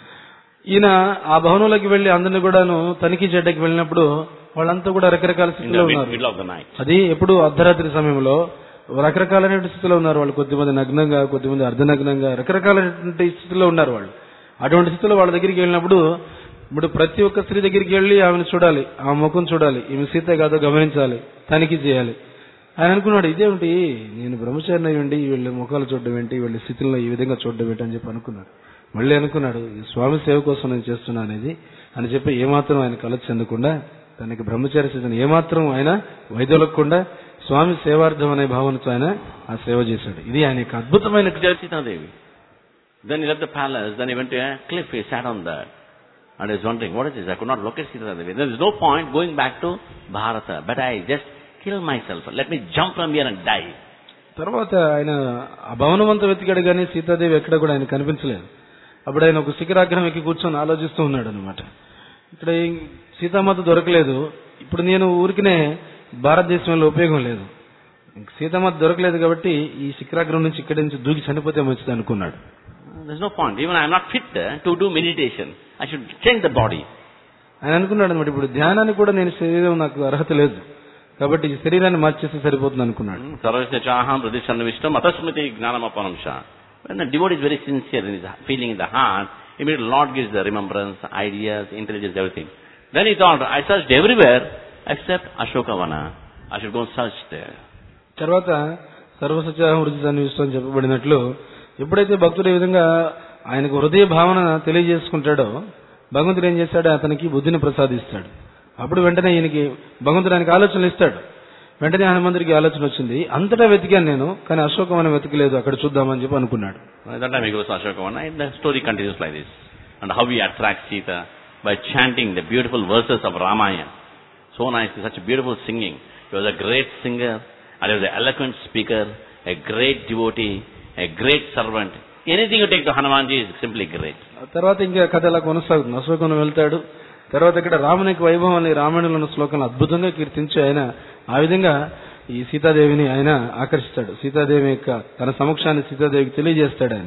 ఈయన ఆ భవనంలోకి వెళ్లి అందరినీ కూడాను తనిఖీ చేయడానికి వెళ్ళినప్పుడు వాళ్ళంతా కూడా రకరకాల స్థితిలో ఉన్నారు. అది ఎప్పుడు అర్ధరాత్రి సమయంలో రకరకాలైన స్థితిలో ఉన్నారు వాళ్ళు. కొద్దిమంది నగ్నంగా, కొద్దిమంది అర్ధనగ్నంగా, రకరకాలైన స్థితిలో ఉన్నారు వాళ్ళు. అటువంటి స్థితిలో వాళ్ళ దగ్గరికి వెళ్ళినప్పుడు ఇప్పుడు ప్రతి ఒక్క స్త్రీ దగ్గరికి వెళ్ళి ఆమెను చూడాలి, ఆమె ముఖం చూడాలి, ఈమె సీత కాదో గమనించాలి, తనిఖీ చేయాలి. ఆయన అనుకున్నాడు, ఇదేమిటి నేను బ్రహ్మచారిని అయ్యండి వీళ్ళ ముఖాలు చూడడం ఏంటి, వీళ్ళ స్థితిలో ఈ విధంగా చూడడం ఏంటి అని చెప్పి అనుకున్నాడు. మళ్ళీ అనుకున్నాడు, ఈ స్వామి సేవ కోసం నేను చేస్తున్నా అనేది అని చెప్పి ఏమాత్రం ఆయన కల చెందకుండా, తనకి బ్రహ్మచారి స్థితిని ఏమాత్రం ఆయన వైదొలగకుండా స్వామి సేవార్థం అనే భావనతో ఆయన ఆ సేవ చేశాడు. ఇది ఆయన యొక్క అద్భుతమైన Sitadevi. Then he left the palace, then he went to a cliff, he sat on that. And he was wondering, what is this? I could not locate Sita Devi. There is no point going back to Bharata. But I just kill myself. Let me jump from here and die. తర్వాత ఆయన ఆ భవనమంతా వెతికాడు కానీ సీతాదేవి ఎక్కడ కూడా ఆయన కనిపించలేదు. అప్పుడు ఆయన ఒక శిఖరాగ్రహం ఎక్కి కూర్చొని ఆలోచిస్తూ ఉన్నాడు అనమాట. ఇక్కడ సీతామాత దొరకలేదు, ఇప్పుడు నేను ఊరికినే భారతదేశంలో ఉపయోగం లేదు, సీతామాత దొరకలేదు కాబట్టి ఈ శిఖరాగ్రహం నుంచి ఇక్కడి నుంచి దూకి చనిపోతే మంచిది అనుకున్నాడు. There's no point. Even I am not fit to do meditation. I should change the body. ఆయన అనుకున్నాడు అనమాట, ఇప్పుడు ధ్యానానికి కూడా నేను శరీరం నాకు అర్హత లేదు కాబట్టి ఈ శరీరాన్ని మార్చేస్తే సరిపోతుంది అనుకున్నాడు. Sarvasya chaham pradishanna vishtam atasmiti gnanamapanamsha. When the devotee is very sincere in his feeling in the heart, immediately Lord gives the remembrance, ideas, intelligence, everything. Then he thought, I searched everywhere except Ashokavana. I should go and search there. తర్వాత సర్వసత్యాహం వృద్ధి విషయం చెప్పబడినట్లు ఎప్పుడైతే భక్తుడు ఈ విధంగా ఆయనకు హృదయ భావన తెలియజేసుకుంటాడో భగవంతుడు ఏం చేస్తాడో అతనికి బుద్ధిని ప్రసాదిస్తాడు. అప్పుడు వెంటనే ఈయనకి భగవంతుడు ఆయనకి ఆలోచనలు ఇస్తాడు. వెంటనే హనుమంతుడికి ఆలోచన వచ్చింది, అంతటా వెతికాను నేను కానీ అశోకవనం వెతకలేదు, అక్కడ చూద్దామని చెప్పి అనుకున్నాడు. That time he goes to Ashokavana and the story continues like this. And how he attracts Sita by chanting the beautiful verses of Ramayana. So nice, such a beautiful singing. He was a great singer and he was an eloquent speaker, a great devotee, a great servant. Anything you take to Hanumanji is simply great. తర్వాత ఇంకా కథ ఎలా కొనసాగుతుంది. అశోకవనం వెళ్తాడు. తర్వాత ఇక్కడ రాముని వైభవాన్ని రామాయణంలో శ్లోకాలను అద్భుతంగా కీర్తించి ఆయన ఆ విధంగా ఈ సీతాదేవిని ఆయన ఆకర్షిస్తాడు. సీతాదేవి యొక్క తన సమక్షాన్ని సీతాదేవికి తెలియజేస్తాడు ఆయన.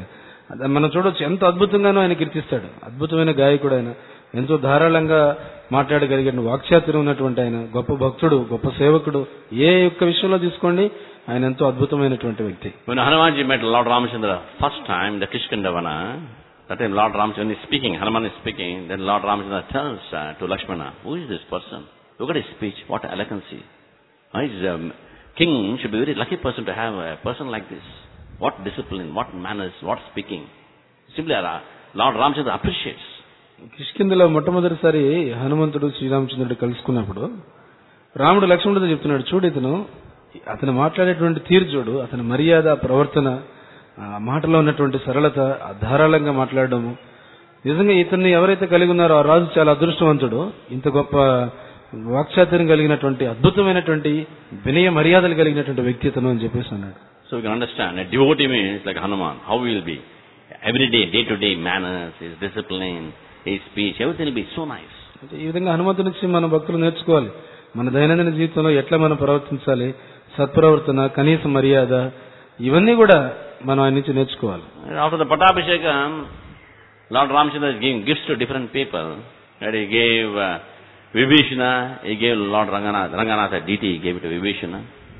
మనం చూడొచ్చు ఎంత అద్భుతంగానో ఆయన కీర్తిస్తాడు. అద్భుతమైన గాయకుడు ఆయన, ఎంతో ధారాళంగా మాట్లాడగలిగిన వాక్చాతుర్యం ఉన్నటువంటి ఆయన, గొప్ప భక్తుడు, గొప్ప సేవకుడు. ఏ ఒక్క విషయంలో తీసుకోండి ఆయన ఎంతో అద్భుతమైనటువంటి వ్యక్తి. When Hanumanji met Lord Ramachandra first time, the Kishkindavana, that time Lord Ramachandra is speaking, Hanuman is speaking, then Lord Ramachandra tells to Lakshmana, who is this person? Look at his speech, what elegancy. His king should be a very lucky person to have a person like this. What discipline, what manners, what speaking. Simply Lord Ramachandra appreciates. కిష్కింధలో మొట్టమొదటిసారి హనుమంతుడు శ్రీరామచంద్రుడు కలుసుకున్నప్పుడు రాముడు లక్ష్మణుడితో చెప్తున్నాడు, చూడు ఇతను, అతను మాట్లాడేటువంటి తీరు చూడు, అతని మర్యాద, ప్రవర్తన, మాటలో ఉన్నటువంటి సరళత, ధారాళంగా మాట్లాడడము. నిజంగా ఇతన్ని ఎవరైతే కలిగి ఉన్నారో ఆ రాజు చాలా అదృష్టవంతుడు. ఇంత గొప్ప వాక్చాతుర్యం కలిగినటువంటి అద్భుతమైనటువంటి వినయ మర్యాదలు కలిగినటువంటి వ్యక్తిత్వం అని చెప్పేసి అన్నాడు. So we can understand a devotee means like Hanuman, how we will be. Every day, day to day manners, his discipline, his speech, everything will be so nice. ఈ విధంగా హనుమంతుడి నుంచి మన భక్తులు నేర్చుకోవాలి. మన దైనందిన జీవితంలో ఎట్లా మనం ప్రవర్తించాలి, సత్ప్రవర్తన, కనీస మర్యాద, ఇవన్నీ కూడా మనం ఆయన నుంచి నేర్చుకోవాలి. After the Pattabhishekam, Lord Ramachandra is giving gifts to different people. He gave Vibhishana, he gave Lord Ranganatha deity, he gave it to Vibhishana.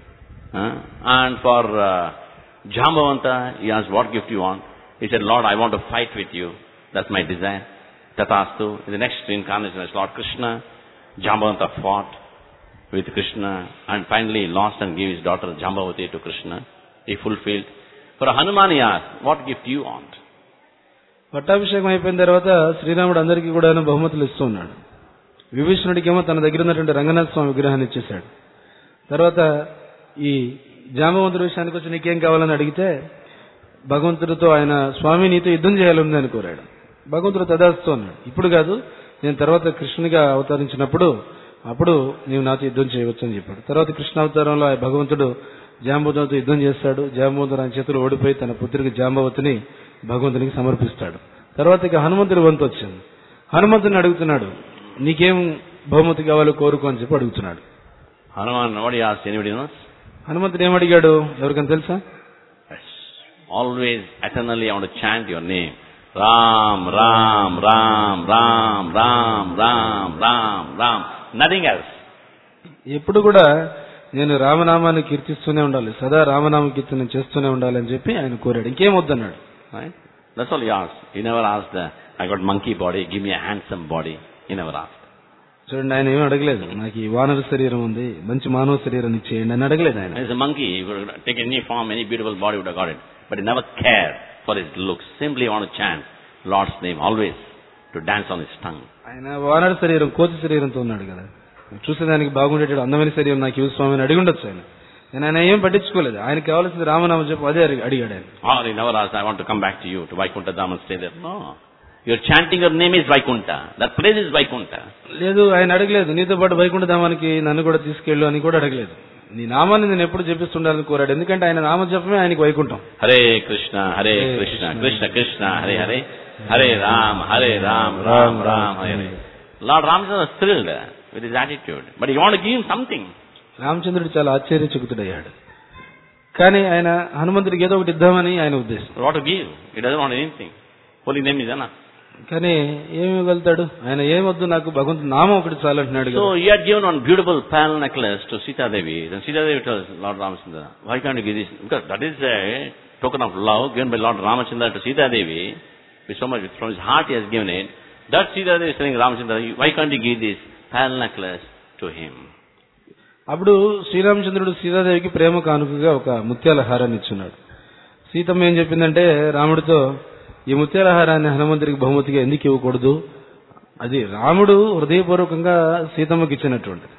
And for Jambavanta, he asked, what gift you want? He said, Lord, I want to fight with you. That's my desire. Tathastu. In the next incarnation is Lord Krishna. Jambavanta fought with Krishna and finally lost and gave his daughter Jambavati to Krishna. He fulfilled. For Hanuman he asked, what gift you want? పట్టాభిషేకం అయిపోయిన తర్వాత శ్రీరాముడు అందరికీ కూడా బహుమతులు ఇస్తూ ఉన్నాడు. విభీషణుడికి ఏమో తన దగ్గర ఉన్నటువంటి రంగనాథ స్వామి విగ్రహాన్ని ఇచ్చేశాడు. తర్వాత ఈ జాంబవంతుడి విషయానికి వచ్చి నీకేం కావాలని అడిగితే భగవంతుడితో ఆయన, స్వామి నీతో యుద్ధం చేయాలని అని కోరాడు. భగవంతుడు తదాస్తు అన్నాడు. ఇప్పుడు కాదు, నేను తర్వాత కృష్ణునిగా అవతరించినప్పుడు అప్పుడు నీవు నాతో యుద్ధం చేయవచ్చు అని చెప్పాడు. తర్వాత కృష్ణ అవతారంలో భగవంతుడు జాంబవంతుడితో యుద్ధం చేస్తాడు. జాంబవంతుడు ఆయన చేతులు ఓడిపోయి తన పుత్రికి జాంబవతిని భగవంతునికి సమర్పిస్తాడు. తర్వాత ఇక హనుమంతుడి వంతు వచ్చింది. హనుమంతుడిని అడుగుతున్నాడు, నీకేం బహుమతి కావాలో కోరుకో అని చెప్పి అడుగుతున్నాడు. హనుమంతుడు ఏమడిగాడు ఎవరికైనా తెలుసా? Always, eternally, I want to chant your name. Ram, Ram, Ram, Ram, Ram, Ram, Ram, Ram. Nothing else. ఎప్పుడు కూడా నేను రామనామాన్ని కీర్తిస్తూనే ఉండాలి, సదా రామనామ కీర్తన చేస్తూనే ఉండాలి అని చెప్పి ఆయన కోరాడు. ఇంకేం వద్దన్నాడు. Right? That's all he asked. He never asked, I got monkey body, give me a handsome body. He never asked. చూడండి, ఆయన ఏమీ అడగలేదు, నాకు ఈ వానర శరీరం ఉంది, మంచి మానవ శరీరాన్ని ఇచ్చేయండి అని అడగలేదు ఆయన. As a monkey, he would take any form, any beautiful body would have got it. But he never cared for his looks. Simply want to chant Lord's name always, to dance on his tongue. ఆయన వానర శరీరం, కోతి శరీరంతో ఉన్నాడు కదా, చూసేదానికి బాగుండేటప్పుడు అందమైన శరీరం నాకు ఇవ్వు స్వామి అని అడిగి ఉండొచ్చు ఆయన. ఆయన ఏం పట్టించుకోలేదు. ఆయనకి కావాల్సింది రామనామం చెప్పు, అదే అడిగాడు ఆయన. Or he never asked, I want to come back to you, to Vaikuntha Dham and stay there. No. You're chanting your name is Vaikuntha. That place is Vaikuntha. లేదు, ఆయన అడగలేదు నీతో పాటు వైకుంఠ ధామానికి నన్ను కూడా తీసుకెళ్ళు అని కూడా అడగలేదు. నీ నామాన్ని నేను ఎప్పుడు జపిస్తుండాలని కోరాడు. ఎందుకంటే ఆయన నామ జపమే ఆయనకి Vaikuntham. Hare Krishna Hare Krishna Krishna Krishna Hare Hare Hare Ram Ram Ram Hare Hare. Lord Ramachandra was thrilled with his attitude, but he wanted to give him something. రామచంద్రుడు చాలా ఆశ్చర్యచకితుడయ్యాడు. కానీ ఆయన హనుమంతుడికి ఏదో ఒకటి ఇద్దామని ఆయన ఉద్దేశం. What to give? He doesn't want anything. Holy name is enough. కానీ ఏమి ఇవ్వగలుగుతాడు ఆయన? ఏమొద్దు, నాకు భగవంతుడు నామం ఒకటి చాలు అంటున్నాడు. So he had given one beautiful pearl necklace to Sita Devi. Then Sita Devi tells Lord Ramachandra, why can't you give this? Because that is a token of love given by Lord Ramachandra to Sita Devi. With so much from his heart he has given it. That Sita Devi is telling Ramachandra, why can't you give this pearl necklace to him? అప్పుడు శ్రీరామచంద్రుడు సీతాదేవికి ప్రేమ కానుకగా ఒక ముత్యాల హారాన్ని ఇచ్చున్నాడు. సీతమ్మ ఏం చెప్పిందంటే రాముడితో, ఈ ముత్యాల హారాన్ని హనుమంతుడికి బహుమతిగా ఎందుకు ఇవ్వకూడదు? అది రాముడు హృదయపూర్వకంగా సీతమ్మకి ఇచ్చినటువంటిది.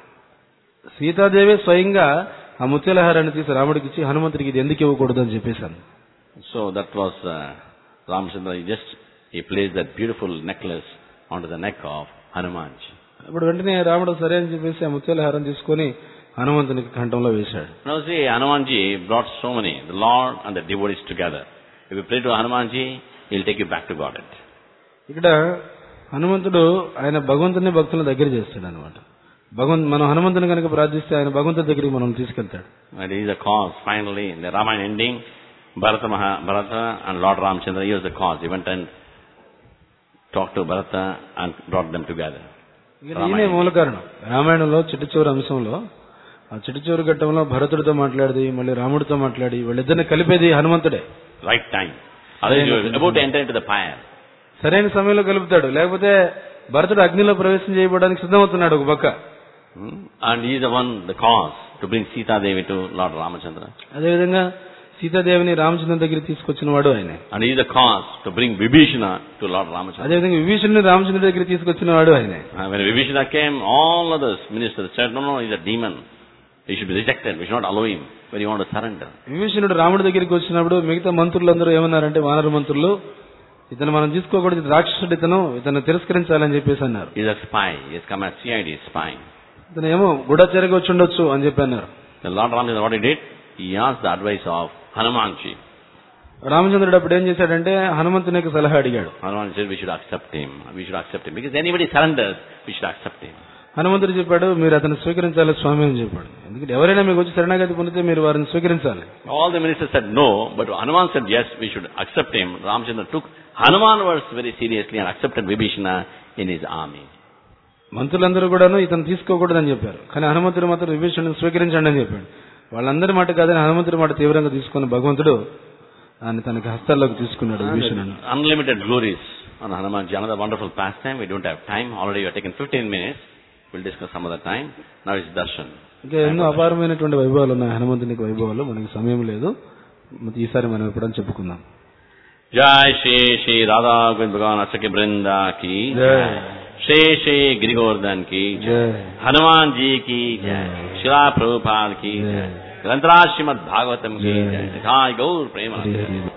సీతాదేవి స్వయంగా ఆ ముత్యాల హారాన్ని తీసి రాముడికి ఇచ్చి హనుమంతుడికి ఇది ఎందుకు ఇవ్వకూడదు అని చెప్పేశాను. So that was Ramachandra. He placed that beautiful necklace onto the neck of Hanumanji. అప్పుడు వెంటనే రాముడు సరే అని చెప్పేసి ఆ ముత్యాల హారం తీసుకొని హనుమంతునికి కంఠంలో వేశాడు. Now see, Hanumanji brought so many, the Lord and the devotees together. If you pray to Hanumanji, he'll take you back to Godhead. ఇక్కడ హనుమంతుడు ఆయన భగవంతుని భక్తుల దగ్గర చేస్తాడు అనమాట. మనం హనుమంతుని కనుక ప్రార్థిస్తే ఆయన భగవంతుడి దగ్గరికి మనం తీసుకెళ్తాడు. And he is the cause finally in the Ramayana ending Bharata and Lord Ramchandra, he was the cause. He went and talked to Bharata and brought them together. ఈయనే మూల కారణం. రామాయణంలో చిట్ట చివరి అంశంలో ఆ చిట్ట చివరి ఘట్టంలో భరతుడితో మాట్లాడేది, మళ్ళీ రాముడితో మాట్లాడి వాళ్ళిద్దరిని కలిపేది హనుమంతుడే. Right time. Otherwise, about to enter into the fire. సరైన సమయంలో కలుపుతాడు, లేకపోతే భరతుడు అగ్నిలో ప్రవేశం చేయడానికి సిద్ధమవుతున్నాడు ఒక పక్క. And he is the one, the cause to bring Sita Devi to Lord Ramachandra. అదేవిధంగా సీతాదేవిని రామచంద్రుని దగ్గరికి తీసుకొచ్చిన వాడు ఆయన. And he is the cause to bring Vibhishana to Lord Ramachandra. అదేవిధంగా విభీషణుని రామచంద్రుడి దగ్గరికి తీసుకొచ్చిన వాడు ఆయన. When Vibhishana came, all others ministers said, no, he is a demon. He should be rejected. We should not allow him when you want to surrender. విభీషణుడు రాముడి దగ్గరికి వచ్చినప్పుడు మిగతా మంత్రులందరూ ఏమన్నారంటే, వానర మంత్రులు, ఇతను మనం తీసుకోకూడదు, రాక్షసుడు, ఇతను తిరస్కరించాలని చెప్పేసి అన్నారు. He is a spy. He has come as CID spy. ఇతను ఏమో గూఢచర్యగా వచ్చి ఉండొచ్చు అని చెప్పి అన్నారు. The Lord Ramachandra, what he did? He asked the advice of Hanumanji. రామచంద్రుడు అప్పుడు ఏం చేశాడంటే హనుమంతుని యొక్క సలహా అడిగాడు. Hanuman said, we should accept him. We should accept him. Because anybody surrenders, we should accept him. హనుమంతుడు చెప్పాడు, మీరు అతను స్వీకరించాలి స్వామి అని చెప్పాడు. ఎందుకంటే ఎవరైనా మీకు వచ్చి శరణాగతి పొందితే మీరు వారిని స్వీకరించాలి. All the ministers said no, but Hanuman said yes, we should accept him. Ramchandra took Hanuman words very seriously and accepted Vibhishana in his army. మంత్రులందరూ కూడాను ఇతను తీసుకోకూడదని చెప్పారు, కానీ హనుమంతుడు మాత్రం విభీషణుని స్వీకరించండి అని చెప్పాడు. వాళ్ళందరి మాట కాదని హనుమంతుడి మాట తీవ్రంగా తీసుకున్న భగవంతుడు ఆయన తనకి హస్తాల్లోకి తీసుకున్నాడు విభీషణుని. Unlimited glories on Hanumanji, another wonderful pastime. We don't have time. Already we have taken 15 minutes. We'll discuss some other time. Now it's darshan. ఇంకా ఎన్నో అపారమైనటువంటి వైభవాలు ఉన్నాయి హనుమంతునికి వైభవాలు, మనకి సమయం లేదు, ఈసారి మనం ఎప్పుడని చెప్పుకుందాం. జై శ్రీ శ్రీ రాధా గోవింద భగవాన్ అచ్చకి బృందా కి జై, శ్రీ శ్రీ గిరిగోవర్ధన్ కి జై, హనుమాన్ జీ కి జై, శిలా ప్రభుపాద్ కి జై, గ్రంథరాజ్ శ్రీమద్ భాగవతం కి జై, గౌర్ ప్రేమ.